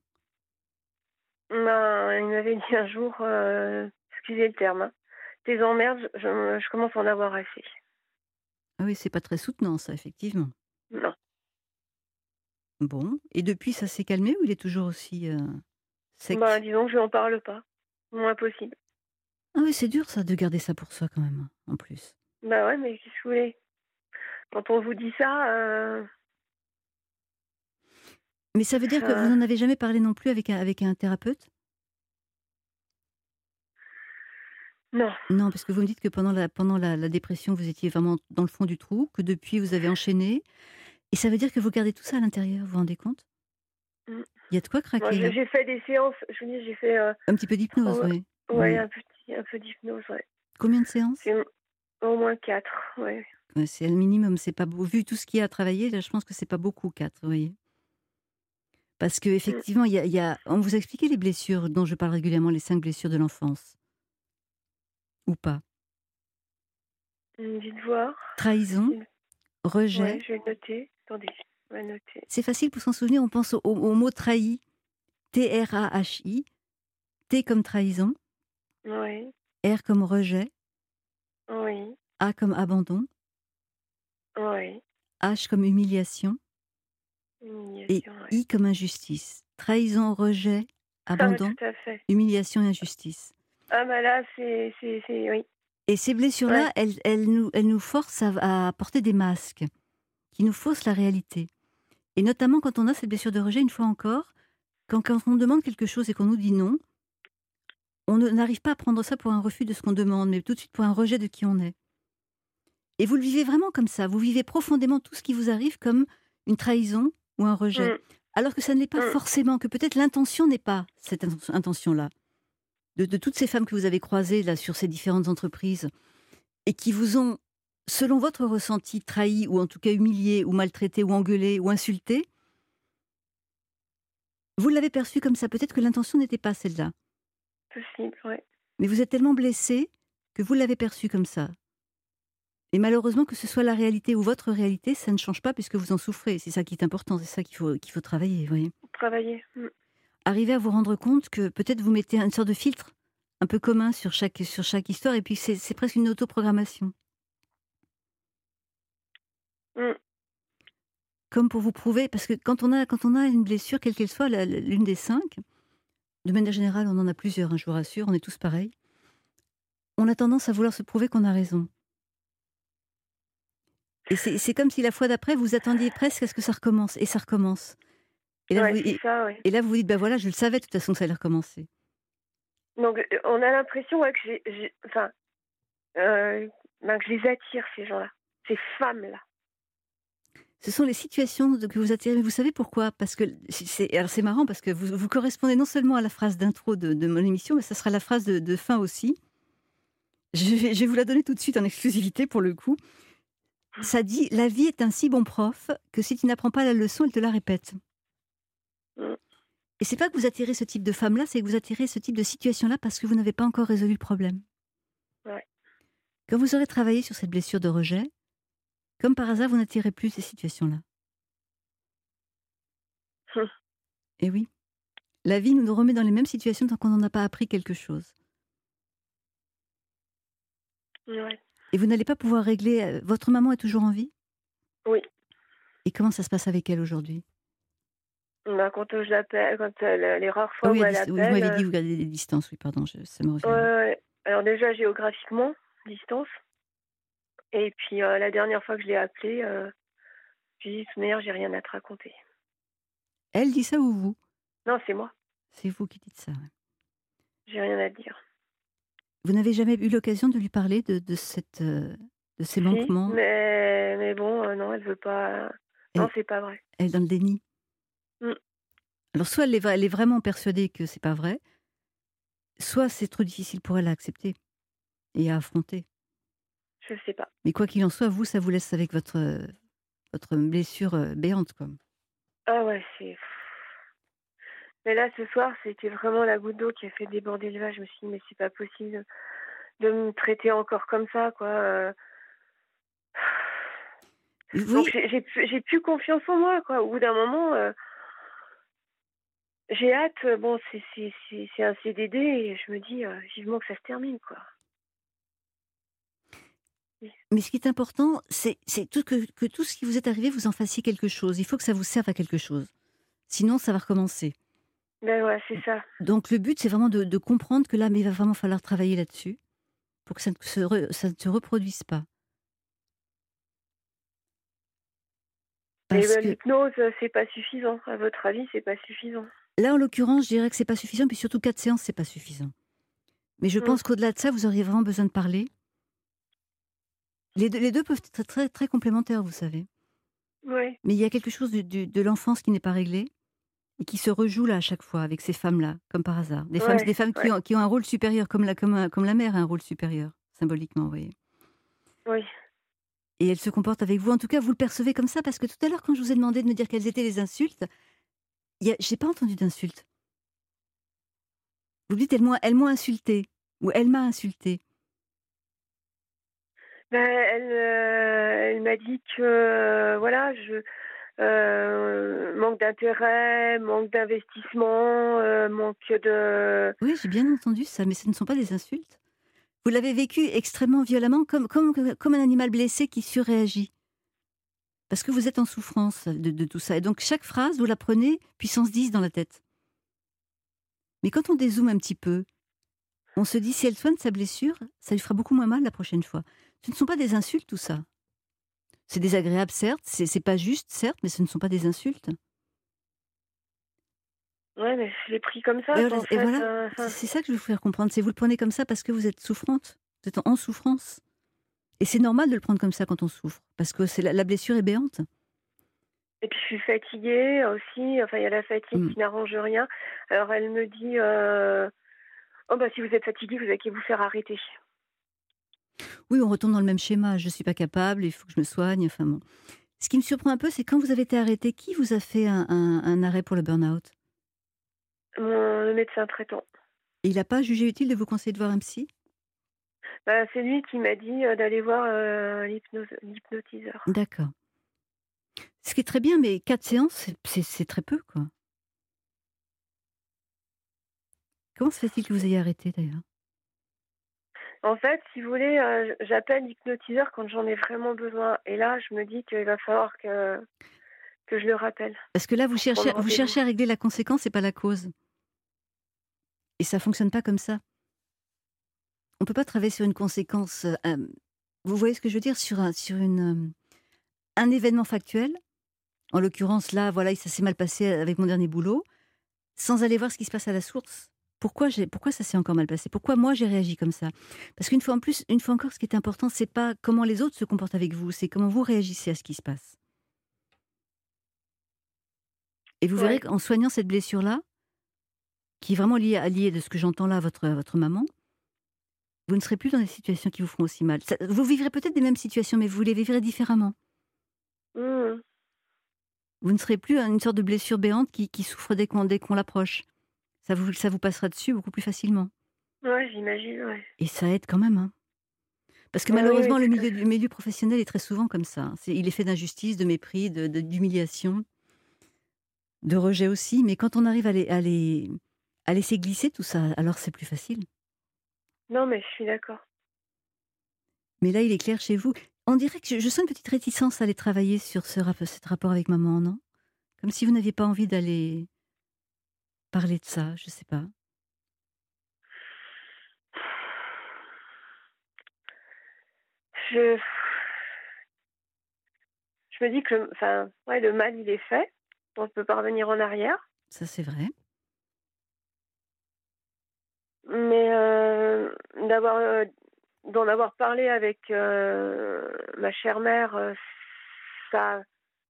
Speaker 3: Il m'avait dit un jour, excusez le terme, hein, tes emmerdes, je commence à en avoir assez.
Speaker 2: Ah oui, c'est pas très soutenant ça, effectivement.
Speaker 3: Non.
Speaker 2: Bon, et depuis ça s'est calmé ou il est toujours aussi sec?
Speaker 3: Disons que je n'en parle pas. Moins possible.
Speaker 2: Ah oui, c'est dur ça de garder ça pour soi quand même, en plus.
Speaker 3: Ouais, mais qu'est-ce que vous voulez? Quand on vous dit ça,
Speaker 2: Mais ça veut dire que vous
Speaker 3: Enfin,
Speaker 2: n'en avez jamais parlé non plus avec un thérapeute?
Speaker 3: non.
Speaker 2: Non, parce que vous me dites que pendant la dépression, vous étiez vraiment dans le fond du trou, que depuis vous avez enchaîné et ça veut dire que vous gardez tout ça à l'intérieur, vous vous rendez compte?
Speaker 3: Mm.
Speaker 2: Il y a de quoi
Speaker 3: Moi,
Speaker 2: craquer là.
Speaker 3: j'ai fait des séances, je vous dis, j'ai fait
Speaker 2: Un petit peu d'hypnose,
Speaker 3: trois-
Speaker 2: oui.
Speaker 3: ouais,
Speaker 2: Oui.
Speaker 3: un peu d'hypnose, ouais.
Speaker 2: Combien de séances?
Speaker 3: C'est au moins 4, ouais.
Speaker 2: Ouais, c'est le minimum, c'est pas beau vu tout ce qu'il y a à travailler, là, je pense que c'est pas beaucoup 4, vous voyez? Parce
Speaker 3: Mm.
Speaker 2: qu'effectivement, il y a on vous a expliqué les blessures dont je parle régulièrement, les 5 blessures de l'enfance? Ou pas?
Speaker 3: Dites voir.
Speaker 2: Trahison,
Speaker 3: Dites- Ouais,
Speaker 2: rejet,
Speaker 3: je vais noter. Attendez, je vais noter.
Speaker 2: c'est facile pour s'en souvenir, on pense au mot trahi, T-R-A-H-I, T comme trahison,
Speaker 3: Oui,
Speaker 2: R comme rejet,
Speaker 3: oui,
Speaker 2: A comme abandon,
Speaker 3: oui.
Speaker 2: H comme humiliation et
Speaker 3: Humiliation, ouais.
Speaker 2: I comme injustice. Trahison, rejet,
Speaker 3: Ah,
Speaker 2: abandon,
Speaker 3: tout à fait.
Speaker 2: humiliation et injustice.
Speaker 3: Ah, bah là, oui.
Speaker 2: Et ces
Speaker 3: Ouais.
Speaker 2: blessures-là, elles nous forcent à porter des masques qui nous faussent la réalité. Et notamment quand on a cette blessure de rejet, une fois encore, quand on demande quelque chose et qu'on nous dit non, n'arrive pas à prendre ça pour un refus de ce qu'on demande, mais tout de suite pour un rejet de qui on est. Et vous le vivez vraiment comme ça. Vous vivez profondément tout ce qui vous arrive comme une trahison ou un rejet.
Speaker 3: Mm,
Speaker 2: Alors que ça ne l'est pas
Speaker 3: mm.
Speaker 2: forcément, que peut-être l'intention n'est pas cette intention-là. De toutes ces femmes que vous avez croisées là sur ces différentes entreprises et qui vous ont, selon votre ressenti, trahi ou en tout cas humilié ou maltraité ou engueulé ou insulté, vous l'avez perçu comme ça. Peut-être que l'intention n'était pas celle-là.
Speaker 3: Possible, ouais.
Speaker 2: Mais vous êtes tellement blessé que vous l'avez perçu comme ça. Et malheureusement, que ce soit la réalité ou votre réalité, ça ne change pas puisque vous en souffrez. C'est ça qui est important, c'est ça qu'il faut travailler, vous voyez.
Speaker 3: Travailler.
Speaker 2: Arriver à vous rendre compte que peut-être vous mettez une sorte de filtre un peu commun sur chaque histoire et puis c'est presque une autoprogrammation.
Speaker 3: Mm.
Speaker 2: Comme pour vous prouver, parce que quand on a une blessure, quelle qu'elle soit, l'une des 5, de manière générale, on en a plusieurs, hein, je vous rassure, on est tous pareils, on a tendance à vouloir se prouver qu'on a raison. Et c'est comme si la fois d'après, vous attendiez presque à ce que ça recommence, et ça recommence. Et là,
Speaker 3: Ouais, c'est ça, ouais.
Speaker 2: et là, vous vous dites, ben voilà, je le savais de toute façon que ça allait recommencer.
Speaker 3: Donc, on a l'impression ouais, que que je les attire, ces gens-là. Ces femmes-là.
Speaker 2: Ce sont les situations que vous attirez. Mais vous savez pourquoi? Parce que alors c'est marrant parce que vous correspondez non seulement à la phrase d'intro de mon émission, mais ça sera la phrase de fin aussi. Je vais vous la donner tout de suite en exclusivité pour le coup. Ça dit: la vie est un si bon prof que si tu n'apprends pas la leçon, elle te la répète.
Speaker 3: Mm.
Speaker 2: Et c'est pas que vous attirez ce type de femme-là, c'est que vous attirez ce type de situation-là parce que vous n'avez pas encore résolu le problème.
Speaker 3: Ouais.
Speaker 2: Quand vous aurez travaillé sur cette blessure de rejet, comme par hasard, vous n'attirez plus ces situations-là. Et oui. La vie nous remet dans les mêmes situations tant qu'on n'en a pas appris quelque chose.
Speaker 3: Ouais.
Speaker 2: Et vous n'allez pas pouvoir régler. Votre maman est toujours en vie?
Speaker 3: Oui.
Speaker 2: Et comment ça se passe avec elle aujourd'hui?
Speaker 3: Bah, quand je l'appelle, les rares
Speaker 2: Ah
Speaker 3: fois
Speaker 2: oui,
Speaker 3: où elle
Speaker 2: oui, vous m'avez dit
Speaker 3: appelle.
Speaker 2: vous gardez des distances, oui, pardon, ça me revient.
Speaker 3: Ouais. Alors, déjà, géographiquement, distance. Et puis, la dernière fois que je l'ai appelée, j'ai dit, de toute manière, j'ai rien à te raconter.
Speaker 2: Elle dit ça ou vous?
Speaker 3: Non, c'est moi.
Speaker 2: C'est vous qui dites ça. Ouais.
Speaker 3: J'ai rien à te dire.
Speaker 2: Vous n'avez jamais eu l'occasion de lui parler de ces
Speaker 3: Si,
Speaker 2: manquements?
Speaker 3: mais bon, non, elle veut pas. Non,
Speaker 2: Elle,
Speaker 3: c'est pas vrai.
Speaker 2: elle est dans le déni.
Speaker 3: Mm.
Speaker 2: Alors soit elle est vraiment persuadée que c'est pas vrai, soit c'est trop difficile pour elle à accepter et à affronter.
Speaker 3: Je sais pas.
Speaker 2: Mais quoi qu'il en soit, vous, ça vous laisse avec votre blessure béante, quoi.
Speaker 3: Ah ouais, c'est. Mais là, ce soir, c'était vraiment la goutte d'eau qui a fait déborder le vase. Je me suis dit, mais c'est pas possible de me traiter encore comme ça, quoi. Donc,
Speaker 2: Oui,
Speaker 3: j'ai plus confiance en moi, quoi. Au bout d'un moment, j'ai hâte. Bon, c'est un CDD et je me dis vivement que ça se termine, quoi.
Speaker 2: mais ce qui est important, c'est que tout ce qui vous est arrivé, vous en fassiez quelque chose. Il faut que ça vous serve à quelque chose. Sinon, ça va recommencer.
Speaker 3: Ben ouais, c'est ça.
Speaker 2: Donc le but, c'est vraiment de comprendre que là, mais il va vraiment falloir travailler là-dessus pour que ça ne se reproduise pas.
Speaker 3: Et
Speaker 2: Parce que
Speaker 3: l'hypnose, c'est pas suffisant. À votre avis, c'est pas suffisant?
Speaker 2: là, en l'occurrence, je dirais que c'est pas suffisant, puis surtout 4 séances, c'est pas suffisant. Mais je
Speaker 3: Mmh.
Speaker 2: pense qu'au-delà de ça, vous auriez vraiment besoin de parler. Les deux peuvent être très, très complémentaires, vous savez.
Speaker 3: Ouais,
Speaker 2: Mais il y a quelque chose de l'enfance qui n'est pas réglé et qui se rejoue là à chaque fois avec ces femmes-là, comme par hasard. Des
Speaker 3: ouais,
Speaker 2: femmes
Speaker 3: ouais,
Speaker 2: qui ont un rôle supérieur, comme la mère a un rôle supérieur, symboliquement, vous voyez.
Speaker 3: oui.
Speaker 2: Et elles se comportent avec vous. En tout cas, vous le percevez comme ça, parce que tout à l'heure, quand je vous ai demandé de me dire quelles étaient les insultes, j'ai pas entendu d'insultes. Vous dites, elles m'ont insulté, ou elle m'a insulté.
Speaker 3: Ben, elle m'a dit que, voilà, manque d'intérêt, manque d'investissement, manque de...
Speaker 2: Oui, j'ai bien entendu ça, mais ce ne sont pas des insultes. Vous l'avez vécu extrêmement violemment, comme un animal blessé qui surréagit. Parce que vous êtes en souffrance de tout ça. Et donc, chaque phrase, vous la prenez puissance 10 dans la tête. Mais quand on dézoome un petit peu, on se dit, si elle soigne sa blessure, ça lui fera beaucoup moins mal la prochaine fois. Ce ne sont pas des insultes, tout ça. C'est désagréable, certes, c'est pas juste, certes, mais ce ne sont pas des insultes.
Speaker 3: Ouais, mais je l'ai pris comme ça,
Speaker 2: Et
Speaker 3: quoi,
Speaker 2: voilà,
Speaker 3: en
Speaker 2: et
Speaker 3: fait.
Speaker 2: voilà. C'est ça que je veux vous faire comprendre. C'est vous le prenez comme ça parce que vous êtes souffrante. Vous êtes en souffrance. Et c'est normal de le prendre comme ça quand on souffre. Parce que la blessure est béante.
Speaker 3: Et puis je suis fatiguée aussi. Enfin, il y a la fatigue
Speaker 2: Mm.
Speaker 3: qui n'arrange rien. Alors elle me dit, oh bah si vous êtes fatiguée, vous avez qu'à vous faire arrêter.
Speaker 2: Oui, on retombe dans le même schéma. Je ne suis pas capable, il faut que je me soigne. Enfin bon. Ce qui me surprend un peu, c'est quand vous avez été arrêté, qui vous a fait un arrêt pour le burn-out?
Speaker 3: Le médecin traitant.
Speaker 2: Et il n'a pas jugé utile de vous conseiller de voir un psy?
Speaker 3: Bah, c'est lui qui m'a dit d'aller voir l'hypnotiseur.
Speaker 2: D'accord. Ce qui est très bien, mais 4 séances, c'est très peu, quoi. Comment se fait-il que vous ayez arrêté, d'ailleurs?
Speaker 3: En fait, si vous voulez, j'appelle l'hypnotiseur quand j'en ai vraiment besoin. Et là, je me dis qu'il va falloir que je le rappelle
Speaker 2: Parce que là,
Speaker 3: pour prendre
Speaker 2: vous
Speaker 3: rendez-vous.
Speaker 2: cherchez à régler la conséquence et pas la cause. Et ça fonctionne pas comme ça. On peut pas travailler sur une conséquence, vous voyez ce que je veux dire? Un événement factuel, en l'occurrence là, voilà, ça s'est mal passé avec mon dernier boulot, sans aller voir ce qui se passe à la source. Pourquoi ça s'est encore mal passé? Pourquoi moi j'ai réagi comme ça? Parce une fois encore, ce qui est important, c'est pas comment les autres se comportent avec vous, c'est comment vous réagissez à ce qui se passe. Et vous verrez
Speaker 3: Ouais.
Speaker 2: qu'en soignant cette blessure-là, qui est vraiment liée de ce que j'entends là à votre maman, vous ne serez plus dans des situations qui vous feront aussi mal. Vous vivrez peut-être des mêmes situations, mais vous les vivrez différemment.
Speaker 3: Mmh.
Speaker 2: Vous ne serez plus une sorte de blessure béante qui souffre dès qu'on l'approche. Ça vous passera dessus beaucoup plus facilement.
Speaker 3: Ouais, j'imagine, ouais.
Speaker 2: Et ça aide quand même, hein. Parce que
Speaker 3: Ouais, oui, oui,
Speaker 2: malheureusement,
Speaker 3: tout à
Speaker 2: le
Speaker 3: fait.
Speaker 2: milieu professionnel est très souvent comme ça, hein. Il est fait d'injustice, de mépris, d'humiliation, de rejet aussi. Mais quand on arrive à laisser glisser tout ça, alors c'est plus facile.
Speaker 3: Non, mais je suis d'accord.
Speaker 2: Mais là, il est clair chez vous. On dirait que je sens une petite réticence à aller travailler sur cet rapport avec maman, non? Comme si vous n'aviez pas envie d'aller parler de ça, je sais pas.
Speaker 3: Je, je me dis que, enfin, ouais, le mal, il est fait. On ne peut pas revenir en arrière.
Speaker 2: Ça, c'est vrai.
Speaker 3: Mais d'en avoir parlé avec ma chère mère, ça,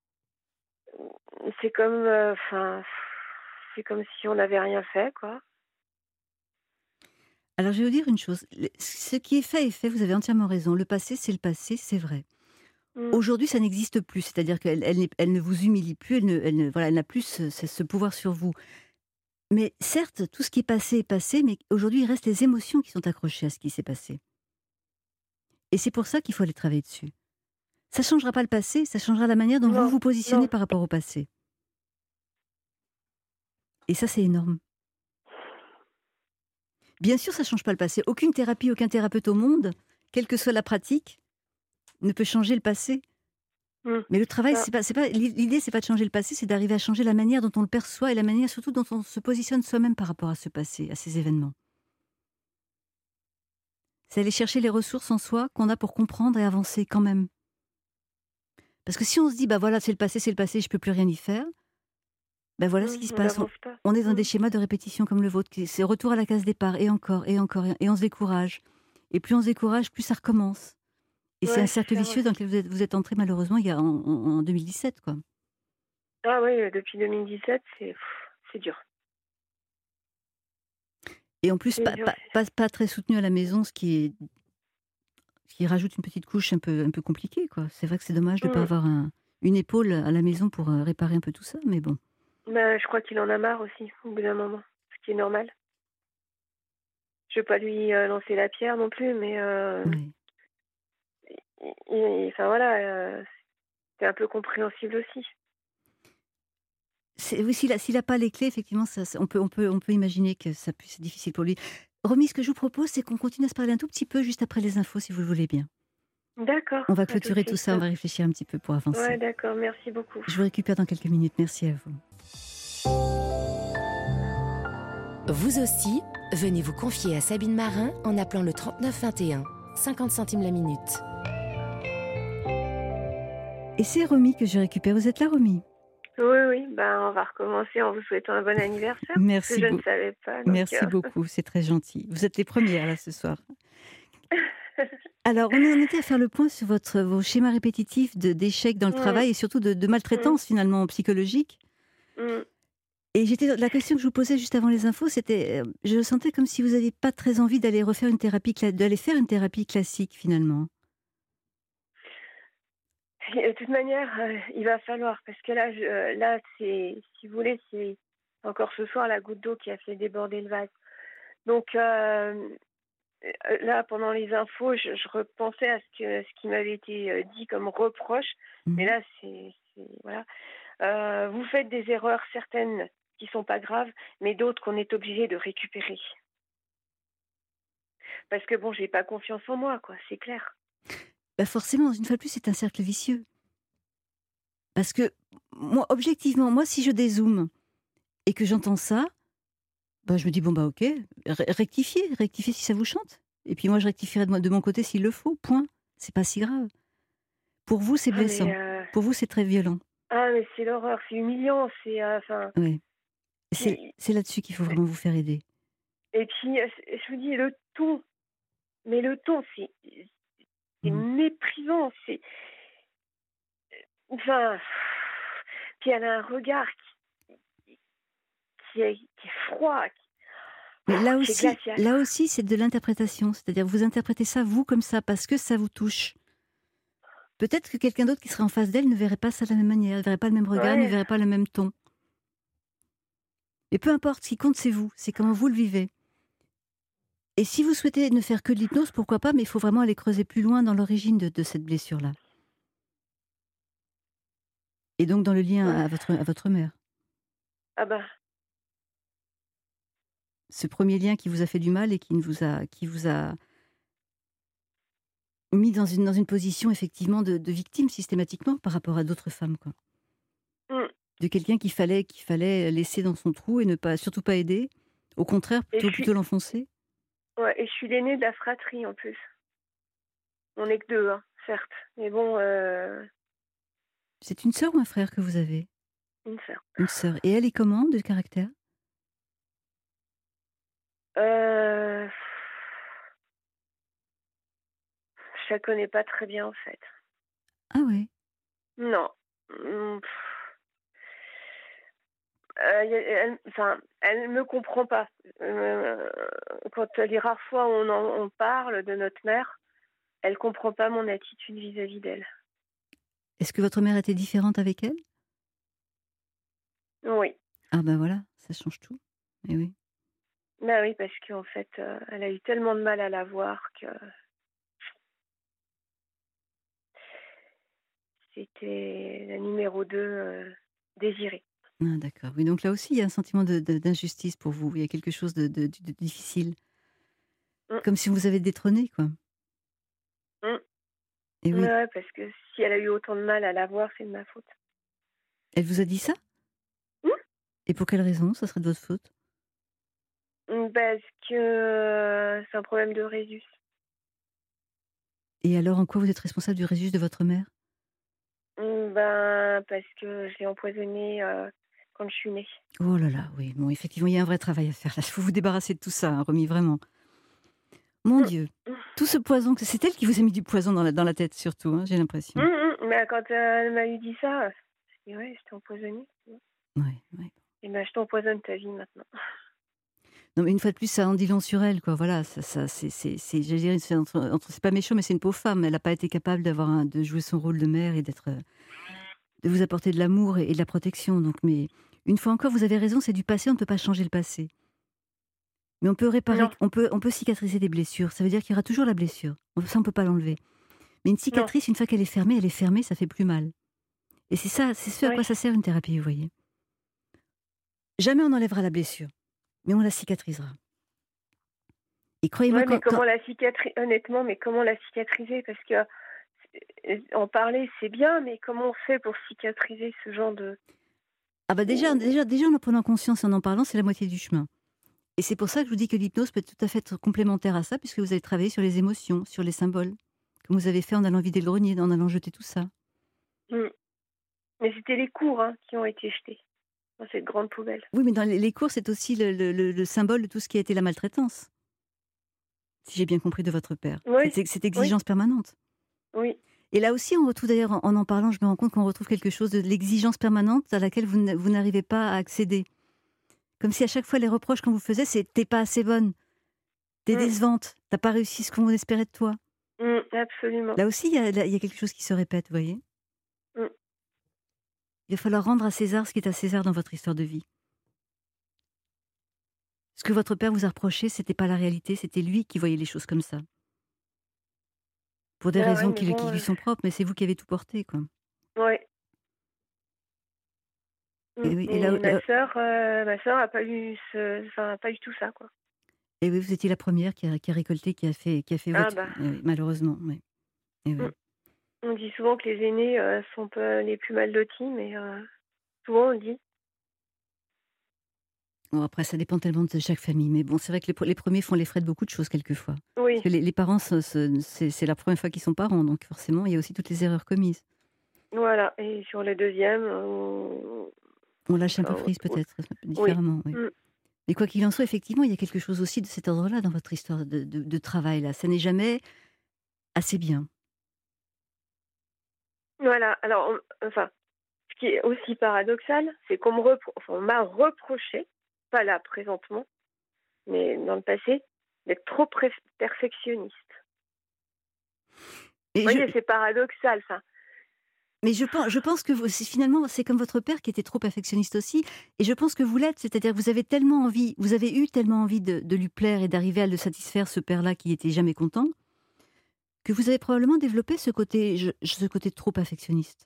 Speaker 3: c'est comme, enfin, c'est comme si on n'avait rien fait, quoi.
Speaker 2: Alors, je vais vous dire une chose. Ce qui est fait, vous avez entièrement raison. Le passé, c'est vrai.
Speaker 3: Mm.
Speaker 2: Aujourd'hui, ça n'existe plus. C'est-à-dire elle ne vous humilie plus, voilà, elle n'a plus ce pouvoir sur vous. Mais certes, tout ce qui est passé, mais aujourd'hui, il reste les émotions qui sont accrochées à ce qui s'est passé. Et c'est pour ça qu'il faut aller travailler dessus. Ça ne changera pas le passé, ça changera la manière dont vous
Speaker 3: Non,
Speaker 2: vous positionnez
Speaker 3: non.
Speaker 2: par rapport au passé. Et ça, c'est énorme. Bien sûr, ça ne change pas le passé. Aucune thérapie, aucun thérapeute au monde, quelle que soit la pratique, ne peut changer le passé.
Speaker 3: Mm.
Speaker 2: Mais le travail,
Speaker 3: Ça,
Speaker 2: l'idée, c'est pas de changer le passé, c'est d'arriver à changer la manière dont on le perçoit et la manière surtout dont on se positionne soi-même par rapport à ce passé, à ces événements. C'est aller chercher les ressources en soi qu'on a pour comprendre et avancer quand même. Parce que si on se dit, bah voilà, c'est le passé, je peux plus rien y faire, ben voilà ce qui se
Speaker 3: On
Speaker 2: passe.
Speaker 3: n'avance pas.
Speaker 2: On est dans des schémas de répétition comme le vôtre, c'est retour à la case départ, et encore, et encore, et on se décourage. Et plus on se décourage, plus ça recommence. Et c'est un
Speaker 3: Ouais,
Speaker 2: cercle
Speaker 3: c'est ça,
Speaker 2: vicieux
Speaker 3: ouais.
Speaker 2: dans lequel vous êtes entré malheureusement il y a en 2017, quoi.
Speaker 3: Ah oui, depuis 2017, c'est dur.
Speaker 2: Et en plus,
Speaker 3: C'est dur.
Speaker 2: pas très soutenu à la maison, ce qui rajoute une petite couche un peu compliquée, quoi. C'est vrai que c'est dommage de ne pas
Speaker 3: Mm.
Speaker 2: avoir une épaule à la maison pour réparer un peu tout ça, mais bon.
Speaker 3: Bah, je crois qu'il en a marre aussi, au bout d'un moment, ce qui est normal. Je veux pas lui lancer la pierre non plus, mais
Speaker 2: Ouais.
Speaker 3: enfin voilà, c'est un peu compréhensible aussi.
Speaker 2: Oui, s'il a pas les clés, effectivement, on peut imaginer que ça puisse être difficile pour lui. Romy, ce que je vous propose, c'est qu'on continue à se parler un tout petit peu juste après les infos, si vous le voulez bien.
Speaker 3: D'accord,
Speaker 2: On va
Speaker 3: à tout de
Speaker 2: clôturer tout
Speaker 3: suite.
Speaker 2: ça, on va réfléchir un petit peu pour
Speaker 3: Ouais,
Speaker 2: avancer.
Speaker 3: d'accord, merci beaucoup.
Speaker 2: Je vous récupère dans quelques minutes. Merci à vous.
Speaker 1: Vous aussi, venez vous confier à Sabine Marin en appelant le 3921, 50 centimes la minute.
Speaker 2: Et c'est Romy que je récupère. Vous êtes là, Romy?
Speaker 3: Oui, ben, on va recommencer en vous souhaitant un bon anniversaire, parce que
Speaker 2: Merci
Speaker 3: je ne
Speaker 2: beaucoup.
Speaker 3: savais pas. Donc,
Speaker 2: Merci beaucoup, c'est très gentil. Vous êtes les premières là ce soir. Alors, on en était à faire le point sur vos schémas répétitifs d'échecs dans le
Speaker 3: Mm,
Speaker 2: travail et surtout de
Speaker 3: mm,
Speaker 2: maltraitance finalement psychologique.
Speaker 3: mm.
Speaker 2: Et la question que je vous posais juste avant les infos, c'était, je le sentais comme si vous n'aviez pas très envie d'aller d'aller faire une thérapie classique finalement.
Speaker 3: Et de toute manière, il va falloir, parce que là, là, si vous voulez, c'est encore ce soir la goutte d'eau qui a fait déborder le vase. Donc là, pendant les infos, je repensais à ce qui m'avait été dit comme reproche, mais
Speaker 2: Mhm.
Speaker 3: là, voilà. Vous faites des erreurs certaines qui sont pas graves, mais d'autres qu'on est obligé de récupérer. Parce que bon, j'ai pas confiance en moi, quoi, c'est clair.
Speaker 2: Bah forcément, une fois de plus, c'est un cercle vicieux. Parce que moi, objectivement, moi, si je dézoome et que j'entends ça, bah, je me dis bon bah ok, rectifiez si ça vous chante. Et puis moi, je rectifierai de mon côté s'il le faut. Point. C'est pas si grave. Pour vous, c'est
Speaker 3: Ah mais
Speaker 2: blessant. Pour vous, c'est très violent.
Speaker 3: c'est l'horreur, c'est humiliant, c'est enfin.
Speaker 2: Ouais.
Speaker 3: Puis
Speaker 2: C'est là-dessus qu'il faut vraiment vous faire aider.
Speaker 3: et puis je vous dis le ton, mais le ton c'est
Speaker 2: Mhm.
Speaker 3: méprisant, c'est enfin. Puis elle a un regard qui est froid,
Speaker 2: Mais
Speaker 3: qui est glacial.
Speaker 2: là aussi, c'est de l'interprétation. C'est-à-dire, vous interprétez ça, vous, comme ça, parce que ça vous touche. Peut-être que quelqu'un d'autre qui serait en face d'elle ne verrait pas ça de la même manière, ne verrait pas le même regard, ne
Speaker 3: Ouais.
Speaker 2: verrait pas le même ton. Et peu importe, ce qui compte, c'est vous. C'est comment vous le vivez. Et si vous souhaitez ne faire que de l'hypnose, pourquoi pas, mais il faut vraiment aller creuser plus loin dans l'origine de cette blessure-là. Et donc dans le lien
Speaker 3: Ouais.
Speaker 2: à votre mère.
Speaker 3: Ah bah.
Speaker 2: Ce premier lien qui vous a fait du mal et qui vous a mis dans une position effectivement de victime systématiquement par rapport à d'autres femmes, quoi.
Speaker 3: Mm.
Speaker 2: De quelqu'un qu'il fallait laisser dans son trou et ne pas, surtout pas aider. Au contraire,
Speaker 3: Et
Speaker 2: plutôt l'enfoncer.
Speaker 3: et je suis l'aînée de la fratrie en plus. On n'est que deux, hein, certes, mais bon,
Speaker 2: C'est une sœur ou un frère que vous avez?
Speaker 3: une sœur.
Speaker 2: Une sœur. Et elle est comment de caractère?
Speaker 3: Euh, je la connais pas très bien en fait.
Speaker 2: Ah ouais.
Speaker 3: Non. Elle me comprend pas. Quand les rares fois où on parle de notre mère, elle comprend pas mon attitude vis-à-vis d'elle.
Speaker 2: Est-ce que votre mère était différente avec elle?
Speaker 3: Oui.
Speaker 2: Ah ben voilà, ça change tout. Eh oui.
Speaker 3: Bah oui, parce qu'en fait, elle a eu tellement de mal à la voir que c'était la numéro 2 désirée.
Speaker 2: Ah d'accord. Oui, donc là aussi, il y a un sentiment d'injustice pour vous. Il y a quelque chose de difficile.
Speaker 3: Mm,
Speaker 2: Comme si on vous avait détrôné, quoi.
Speaker 3: mm.
Speaker 2: Et oui.
Speaker 3: Ouais, parce que si elle a eu autant de mal à la voir, c'est de ma faute.
Speaker 2: Elle vous a dit ça?
Speaker 3: Mm.
Speaker 2: Et pour quelle raison ça serait de votre faute?
Speaker 3: Parce que c'est un problème de Résus.
Speaker 2: Et alors, en quoi vous êtes responsable du résus de votre mère?
Speaker 3: Parce que je l'ai empoisonné quand je suis née.
Speaker 2: Oh là là, oui, bon, effectivement, il y a un vrai travail à faire là. Il faut vous débarrasser de tout ça, hein, Romy, vraiment. Mon
Speaker 3: Mm,
Speaker 2: Dieu,
Speaker 3: mm,
Speaker 2: tout ce poison, c'est elle qui vous a mis du poison dans la tête surtout, hein, j'ai l'impression.
Speaker 3: Mais quand elle m'a eu dit ça, je dis ouais, je t'ai empoisonné.
Speaker 2: Ouais, ouais.
Speaker 3: Et je t'empoisonne ta vie maintenant.
Speaker 2: Non, mais une fois de plus, ça en dit long sur elle, quoi. Voilà, je dirais, c'est pas méchant, mais c'est une pauvre femme. Elle n'a pas été capable de jouer son rôle de mère et de vous apporter de l'amour et de la protection. Donc, mais une fois encore, vous avez raison, c'est du passé, on ne peut pas changer le passé. Mais on peut réparer,
Speaker 3: Non,
Speaker 2: on peut cicatriser des blessures. Ça veut dire qu'il y aura toujours la blessure. Ça, on ne peut pas l'enlever. Mais une
Speaker 3: non,
Speaker 2: cicatrice, une fois qu'elle est fermée, ça fait plus mal. Et c'est ça, c'est ce à
Speaker 3: oui.
Speaker 2: quoi ça sert une thérapie, vous voyez. Jamais on enlèvera la blessure, mais on la cicatrisera. Et croyez-moi,
Speaker 3: Ouais, mais comment la cicatriser, honnêtement, mais comment la cicatriser? Parce que en parler, c'est bien, mais comment on fait pour cicatriser ce genre de...
Speaker 2: Ah bah déjà, en en prenant conscience et en parlant, c'est la moitié du chemin. Et c'est pour ça que je vous dis que l'hypnose peut tout à fait être complémentaire à ça, puisque vous allez travailler sur les émotions, sur les symboles, comme vous avez fait en allant vider le grenier, en allant jeter tout ça.
Speaker 3: Mm. Mais c'était les cours qui ont été jetés dans cette grande poubelle.
Speaker 2: Oui, mais dans les cours, c'est aussi le symbole de tout ce qui a été la maltraitance. Si j'ai bien compris de votre père.
Speaker 3: Oui,
Speaker 2: Cette exigence permanente.
Speaker 3: oui.
Speaker 2: Et là aussi, on retrouve d'ailleurs, en parlant, je me rends compte qu'on retrouve quelque chose de l'exigence permanente à laquelle vous n'arrivez pas à accéder. Comme si à chaque fois les reproches qu'on vous faisait, c'est t'es pas assez bonne, t'es décevante, t'as pas réussi ce qu'on espérait de toi.
Speaker 3: Absolument.
Speaker 2: Là aussi, il y a quelque chose qui se répète, vous voyez.
Speaker 3: Mm.
Speaker 2: Il va falloir rendre à César ce qui est à César dans votre histoire de vie. Ce que votre père vous a reproché, c'était pas la réalité, c'était lui qui voyait les choses comme ça. Pour des raisons qui lui sont propres, mais c'est vous qui avez tout porté, quoi.
Speaker 3: Ouais.
Speaker 2: Et oui,
Speaker 3: Et ma sœur a pas eu pas eu tout ça, quoi.
Speaker 2: Et oui, vous étiez la première qui a récolté, qui a fait votre... malheureusement, oui. Et oui.
Speaker 3: On dit souvent que les aînés sont pas les plus mal lotis, mais souvent on le dit.
Speaker 2: Bon, après, ça dépend tellement de chaque famille. Mais bon, c'est vrai que les premiers font les frais de beaucoup de choses, quelquefois.
Speaker 3: Oui.
Speaker 2: Parce que les parents, c'est la première fois qu'ils sont parents, donc forcément, il y a aussi toutes les erreurs commises.
Speaker 3: Voilà. Et sur le deuxième,
Speaker 2: on lâche un peu prise, peut-être, différemment. Oui. Mais quoi qu'il en soit, effectivement, il y a quelque chose aussi de cet ordre-là dans votre histoire de travail. Là. Ça n'est jamais assez bien.
Speaker 3: Voilà. Alors, ce qui est aussi paradoxal, c'est qu'on m'a reproché, pas là présentement, mais dans le passé, d'être trop perfectionniste. Vous voyez, c'est paradoxal, ça.
Speaker 2: Mais je pense que finalement, c'est comme votre père qui était trop perfectionniste aussi. Et je pense que vous l'êtes. C'est-à-dire que vous avez eu tellement envie de lui plaire et d'arriver à le satisfaire, ce père-là qui était jamais content, que vous avez probablement développé ce côté trop perfectionniste.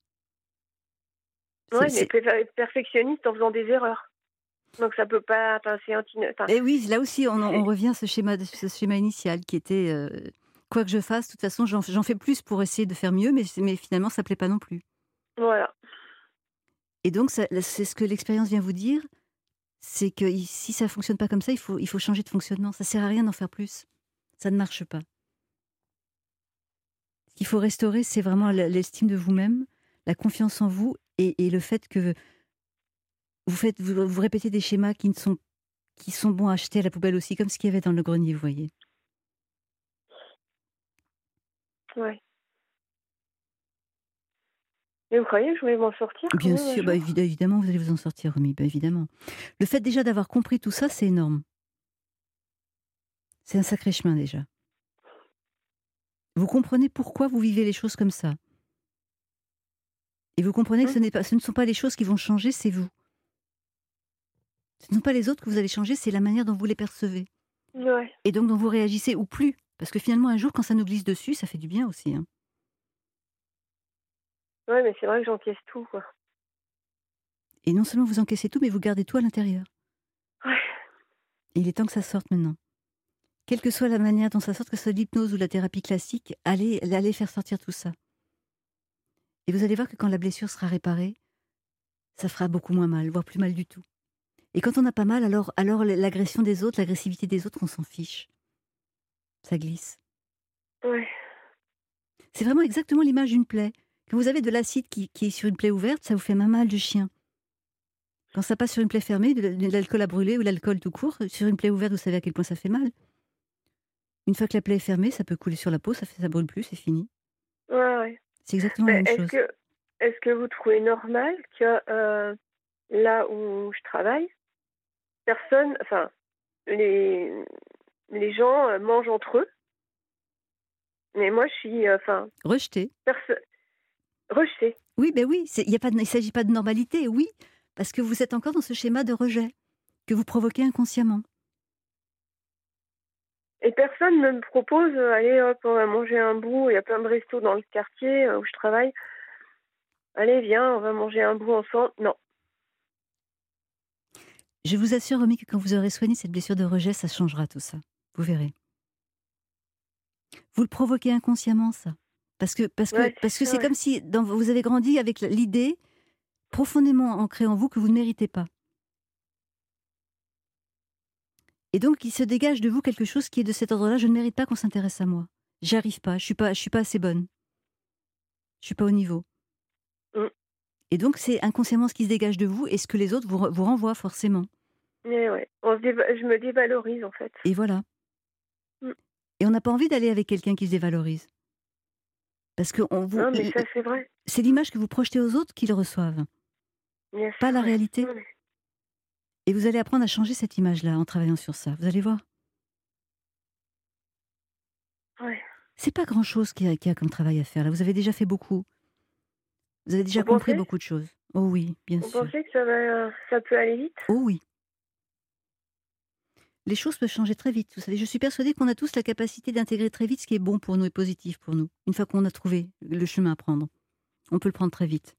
Speaker 3: Oui, mais perfectionniste en faisant des erreurs. Donc ça peut pas passer
Speaker 2: Et oui, là aussi, on revient à ce schéma initial qui était... quoi que je fasse, de toute façon, j'en fais plus pour essayer de faire mieux, mais finalement, ça ne plaît pas non plus.
Speaker 3: Voilà.
Speaker 2: Et donc, c'est ce que l'expérience vient vous dire, c'est que si ça ne fonctionne pas comme ça, il faut changer de fonctionnement. Ça ne sert à rien d'en faire plus. Ça ne marche pas. Ce qu'il faut restaurer, c'est vraiment l'estime de vous-même, la confiance en vous et le fait que vous répétez des schémas qui sont bons à acheter à la poubelle aussi, comme ce qu'il y avait dans le grenier, vous voyez.
Speaker 3: Ouais. Mais vous croyez que je vais m'en sortir?
Speaker 2: Bien sûr, évidemment, vous allez vous en sortir, Romy, évidemment. Le fait déjà d'avoir compris tout ça, c'est énorme. C'est un sacré chemin déjà. Vous comprenez pourquoi vous vivez les choses comme ça. Et vous comprenez que ce ne sont pas les choses qui vont changer, c'est vous. Ce ne sont pas les autres que vous allez changer, c'est la manière dont vous les percevez.
Speaker 3: Ouais.
Speaker 2: Et donc dont vous réagissez ou plus. Parce que finalement, un jour, quand ça nous glisse dessus, ça fait du bien aussi. Hein.
Speaker 3: Oui, mais c'est vrai que j'encaisse tout, quoi.
Speaker 2: Et non seulement vous encaissez tout, mais vous gardez tout à l'intérieur.
Speaker 3: Ouais.
Speaker 2: Et il est temps que ça sorte maintenant. Quelle que soit la manière dont ça sorte, que ce soit l'hypnose ou la thérapie classique, allez faire sortir tout ça. Et vous allez voir que quand la blessure sera réparée, ça fera beaucoup moins mal, voire plus mal du tout. Et quand on n'a pas mal, alors l'agression des autres, l'agressivité des autres, on s'en fiche. Ça glisse.
Speaker 3: Ouais.
Speaker 2: C'est vraiment exactement l'image d'une plaie Quand vous avez de l'acide qui est sur une plaie ouverte, ça vous fait un mal de chien. Quand ça passe sur une plaie fermée, de l'alcool à brûler ou l'alcool tout court, sur une plaie ouverte, vous savez à quel point ça fait mal. Une fois que la plaie est fermée, ça peut couler sur la peau, ça brûle plus, c'est fini.
Speaker 3: Ouais, ouais.
Speaker 2: C'est exactement la
Speaker 3: Mais
Speaker 2: même chose.
Speaker 3: est-ce que vous trouvez normal que là où je travaille, personne, enfin, les gens mangent entre eux, mais moi je suis,
Speaker 2: Rejeté.
Speaker 3: rejetée.
Speaker 2: Oui, ben oui, il ne s'agit pas de normalité, oui, parce que vous êtes encore dans ce schéma de rejet que vous provoquez inconsciemment.
Speaker 3: Et personne ne me propose, allez hop, on va manger un bout. Il y a plein de restos dans le quartier où je travaille. Allez, viens, on va manger un bout ensemble. Non.
Speaker 2: Je vous assure, Romy, que quand vous aurez soigné cette blessure de rejet, ça changera tout ça. Vous verrez. Vous le provoquez inconsciemment, ça. Parce que
Speaker 3: Ouais,
Speaker 2: c'est comme si vous avez grandi avec l'idée profondément ancrée en vous que vous ne méritez pas. Et donc, il se dégage de vous quelque chose qui est de cet ordre-là. Je ne mérite pas qu'on s'intéresse à moi. J'y arrive pas. Je suis pas assez bonne. Je suis pas au niveau.
Speaker 3: Mm.
Speaker 2: Et donc, c'est inconsciemment ce qui se dégage de vous et ce que les autres vous renvoient forcément.
Speaker 3: Mais ouais, je me dévalorise en fait.
Speaker 2: Et voilà.
Speaker 3: Mm.
Speaker 2: Et on n'a pas envie d'aller avec quelqu'un qui se dévalorise. Parce que
Speaker 3: Non, mais ça c'est vrai.
Speaker 2: c'est l'image que vous projetez aux autres qu'ils reçoivent.
Speaker 3: Bien sûr,
Speaker 2: Pas la
Speaker 3: ouais.
Speaker 2: réalité.
Speaker 3: Non, mais...
Speaker 2: Et vous allez apprendre à changer cette image-là en travaillant sur ça. Vous allez voir.
Speaker 3: Ouais.
Speaker 2: C'est pas grand-chose qu'il y a comme travail à faire. Là, vous avez déjà fait beaucoup. Vous avez déjà
Speaker 3: Vous
Speaker 2: compris
Speaker 3: pensez
Speaker 2: beaucoup de choses. Oh oui, bien
Speaker 3: Vous
Speaker 2: sûr.
Speaker 3: pensez que ça peut aller vite?
Speaker 2: Oh oui. Les choses peuvent changer très vite. Vous savez, je suis persuadée qu'on a tous la capacité d'intégrer très vite ce qui est bon pour nous et positif pour nous. Une fois qu'on a trouvé le chemin à prendre, on peut le prendre très vite.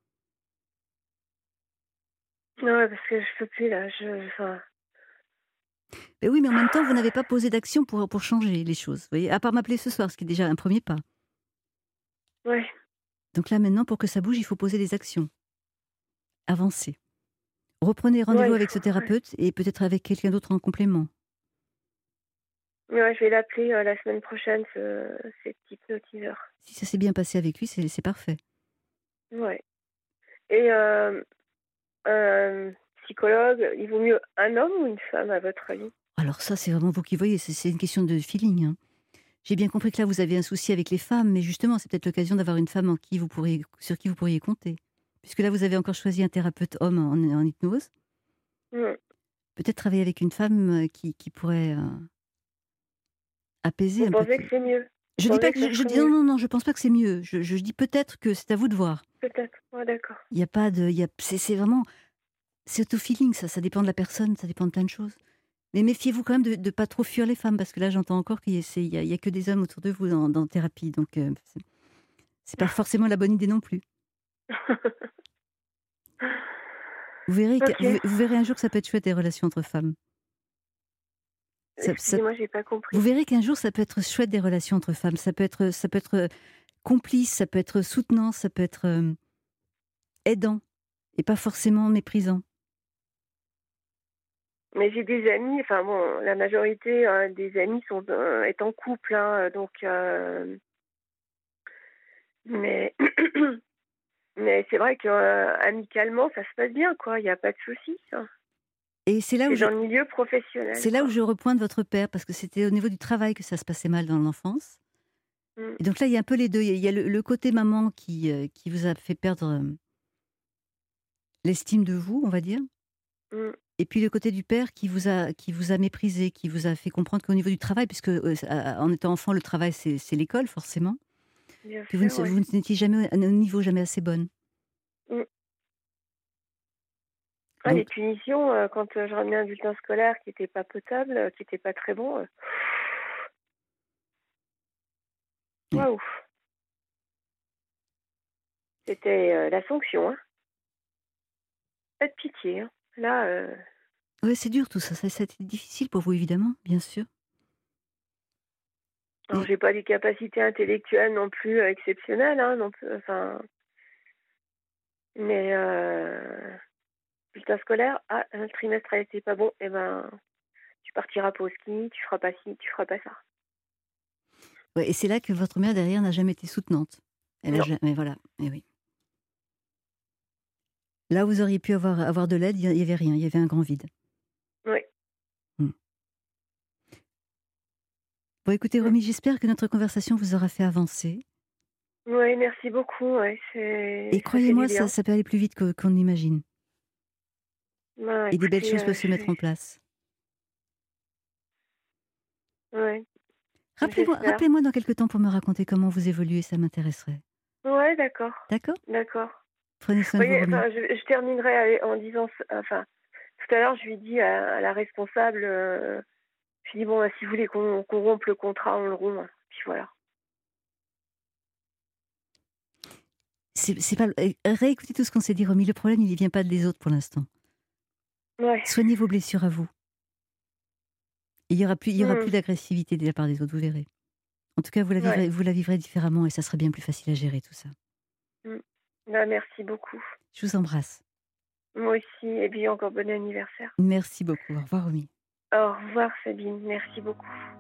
Speaker 3: Ouais, parce que je peux plus là.
Speaker 2: Mais oui, mais en même temps, vous n'avez pas posé d'action pour changer les choses. Vous voyez, à part m'appeler ce soir, ce qui est déjà un premier pas.
Speaker 3: Ouais.
Speaker 2: Donc là, maintenant, pour que ça bouge, il faut poser des actions. Avancer. Reprenez rendez-vous
Speaker 3: Ouais,
Speaker 2: avec ce thérapeute et peut-être avec quelqu'un d'autre en complément.
Speaker 3: Ouais, je vais l'appeler la semaine prochaine, cet hypnotiseur.
Speaker 2: Si ça s'est bien passé avec lui, c'est parfait.
Speaker 3: Ouais. Et psychologue, il vaut mieux un homme ou une femme à votre avis?
Speaker 2: Alors ça, c'est vraiment vous qui voyez, c'est une question de feeling. Hein. J'ai bien compris que là, vous avez un souci avec les femmes, mais justement, c'est peut-être l'occasion d'avoir une femme sur qui vous pourriez compter. Puisque là, vous avez encore choisi un thérapeute homme en hypnose.
Speaker 3: Mm.
Speaker 2: Peut-être travailler avec une femme qui pourrait apaiser
Speaker 3: Vous
Speaker 2: un peu.
Speaker 3: pensez que c'est mieux?
Speaker 2: Je dis pas que je dis non, je pense pas que c'est mieux. Je dis peut-être que c'est à vous de voir.
Speaker 3: Peut-être. Ouais, d'accord.
Speaker 2: Il y a pas de, c'est vraiment, c'est au feeling, ça dépend de la personne, ça dépend de plein de choses. Mais méfiez-vous quand même de ne pas trop fuir les femmes, parce que là, j'entends encore qu'il y a que des hommes autour de vous dans thérapie, donc c'est pas forcément la bonne idée non plus. Vous verrez,
Speaker 3: Ok.
Speaker 2: vous verrez un jour que ça peut être chouette des relations entre femmes.
Speaker 3: Excusez-moi, j'ai pas compris.
Speaker 2: Vous verrez qu'un jour ça peut être chouette des relations entre femmes. Ça peut être complice, ça peut être soutenant, ça peut être aidant et pas forcément méprisant.
Speaker 3: Mais j'ai des amis, enfin bon, la majorité des amis est en couple, hein, donc mais mais c'est vrai que amicalement ça se passe bien, quoi. Il n'y a pas de souci. Hein.
Speaker 2: Et c'est là où
Speaker 3: C'est dans le milieu professionnel.
Speaker 2: c'est là
Speaker 3: Quoi.
Speaker 2: où je repointe votre père, parce que c'était au niveau du travail que ça se passait mal dans l'enfance.
Speaker 3: Mm.
Speaker 2: Et donc là, il y a un peu les deux. Il y a le côté maman qui vous a fait perdre l'estime de vous, on va dire.
Speaker 3: Mm.
Speaker 2: Et puis le côté du père qui vous a méprisé, qui vous a fait comprendre qu'au niveau du travail, puisque en étant enfant, le travail c'est l'école forcément,
Speaker 3: Bien
Speaker 2: que
Speaker 3: sûr, ouais.
Speaker 2: vous n'étiez jamais au niveau jamais assez bonne.
Speaker 3: Mm. Ah,
Speaker 2: Donc,
Speaker 3: les punitions, quand je ramenais un bulletin scolaire qui n'était pas potable, qui n'était pas très bon,
Speaker 2: ouais.
Speaker 3: waouh, c'était la sanction. Hein. Pas de pitié. Hein. Là,
Speaker 2: Ouais, c'est dur tout ça. Ça a été difficile pour vous évidemment, bien sûr.
Speaker 3: alors
Speaker 2: Et-
Speaker 3: j'ai pas des capacités intellectuelles non plus exceptionnelles, hein, non plus, enfin, mais bulletin scolaire, ah, un trimestre a été pas bon, eh ben, tu partiras pas au ski, tu feras pas ci, tu feras pas ça.
Speaker 2: ouais, et c'est là que votre mère derrière n'a jamais été soutenante.
Speaker 3: Non.
Speaker 2: Mais voilà, et oui. Là, vous auriez pu avoir de l'aide, il y avait rien, il y avait un grand vide.
Speaker 3: Oui.
Speaker 2: Mmh. Bon, écoutez,
Speaker 3: Mm.
Speaker 2: Romy, j'espère que notre conversation vous aura fait avancer.
Speaker 3: Oui, merci beaucoup. Ouais,
Speaker 2: Et
Speaker 3: ça fait du
Speaker 2: croyez-moi,
Speaker 3: bien.
Speaker 2: ça peut aller plus vite qu'on imagine.
Speaker 3: Ben,
Speaker 2: Et des belles
Speaker 3: écoutez,
Speaker 2: choses peuvent se mettre en place.
Speaker 3: ouais,
Speaker 2: Rappelez-moi,
Speaker 3: j'espère.
Speaker 2: rappelez-moi dans quelque temps pour me raconter comment vous évoluez, ça m'intéresserait.
Speaker 3: Ouais, d'accord.
Speaker 2: D'accord?
Speaker 3: D'accord.
Speaker 2: Prenez
Speaker 3: Vous
Speaker 2: soin de vous,
Speaker 3: voyez,
Speaker 2: Romy.
Speaker 3: enfin, je terminerai en disant, enfin, tout à l'heure, je lui dis à la responsable, je lui dis, bon, bah, si vous voulez qu'on rompe le contrat, on le rompt. Puis voilà.
Speaker 2: C'est pas, réécoutez tout ce qu'on s'est dit, Romy. Le problème, il ne vient pas des autres pour l'instant.
Speaker 3: Ouais.
Speaker 2: Soignez vos blessures à vous. Il y aura plus
Speaker 3: Mm.
Speaker 2: d'agressivité de la part des autres, vous verrez. En tout cas,
Speaker 3: Ouais.
Speaker 2: vous la vivrez différemment et ça sera bien plus facile à gérer tout ça.
Speaker 3: Mm. Bah, merci beaucoup.
Speaker 2: Je vous embrasse.
Speaker 3: Moi aussi. Et puis encore bon anniversaire.
Speaker 2: Merci beaucoup. Au revoir, Romy.
Speaker 3: Au revoir, Sabine. Merci beaucoup.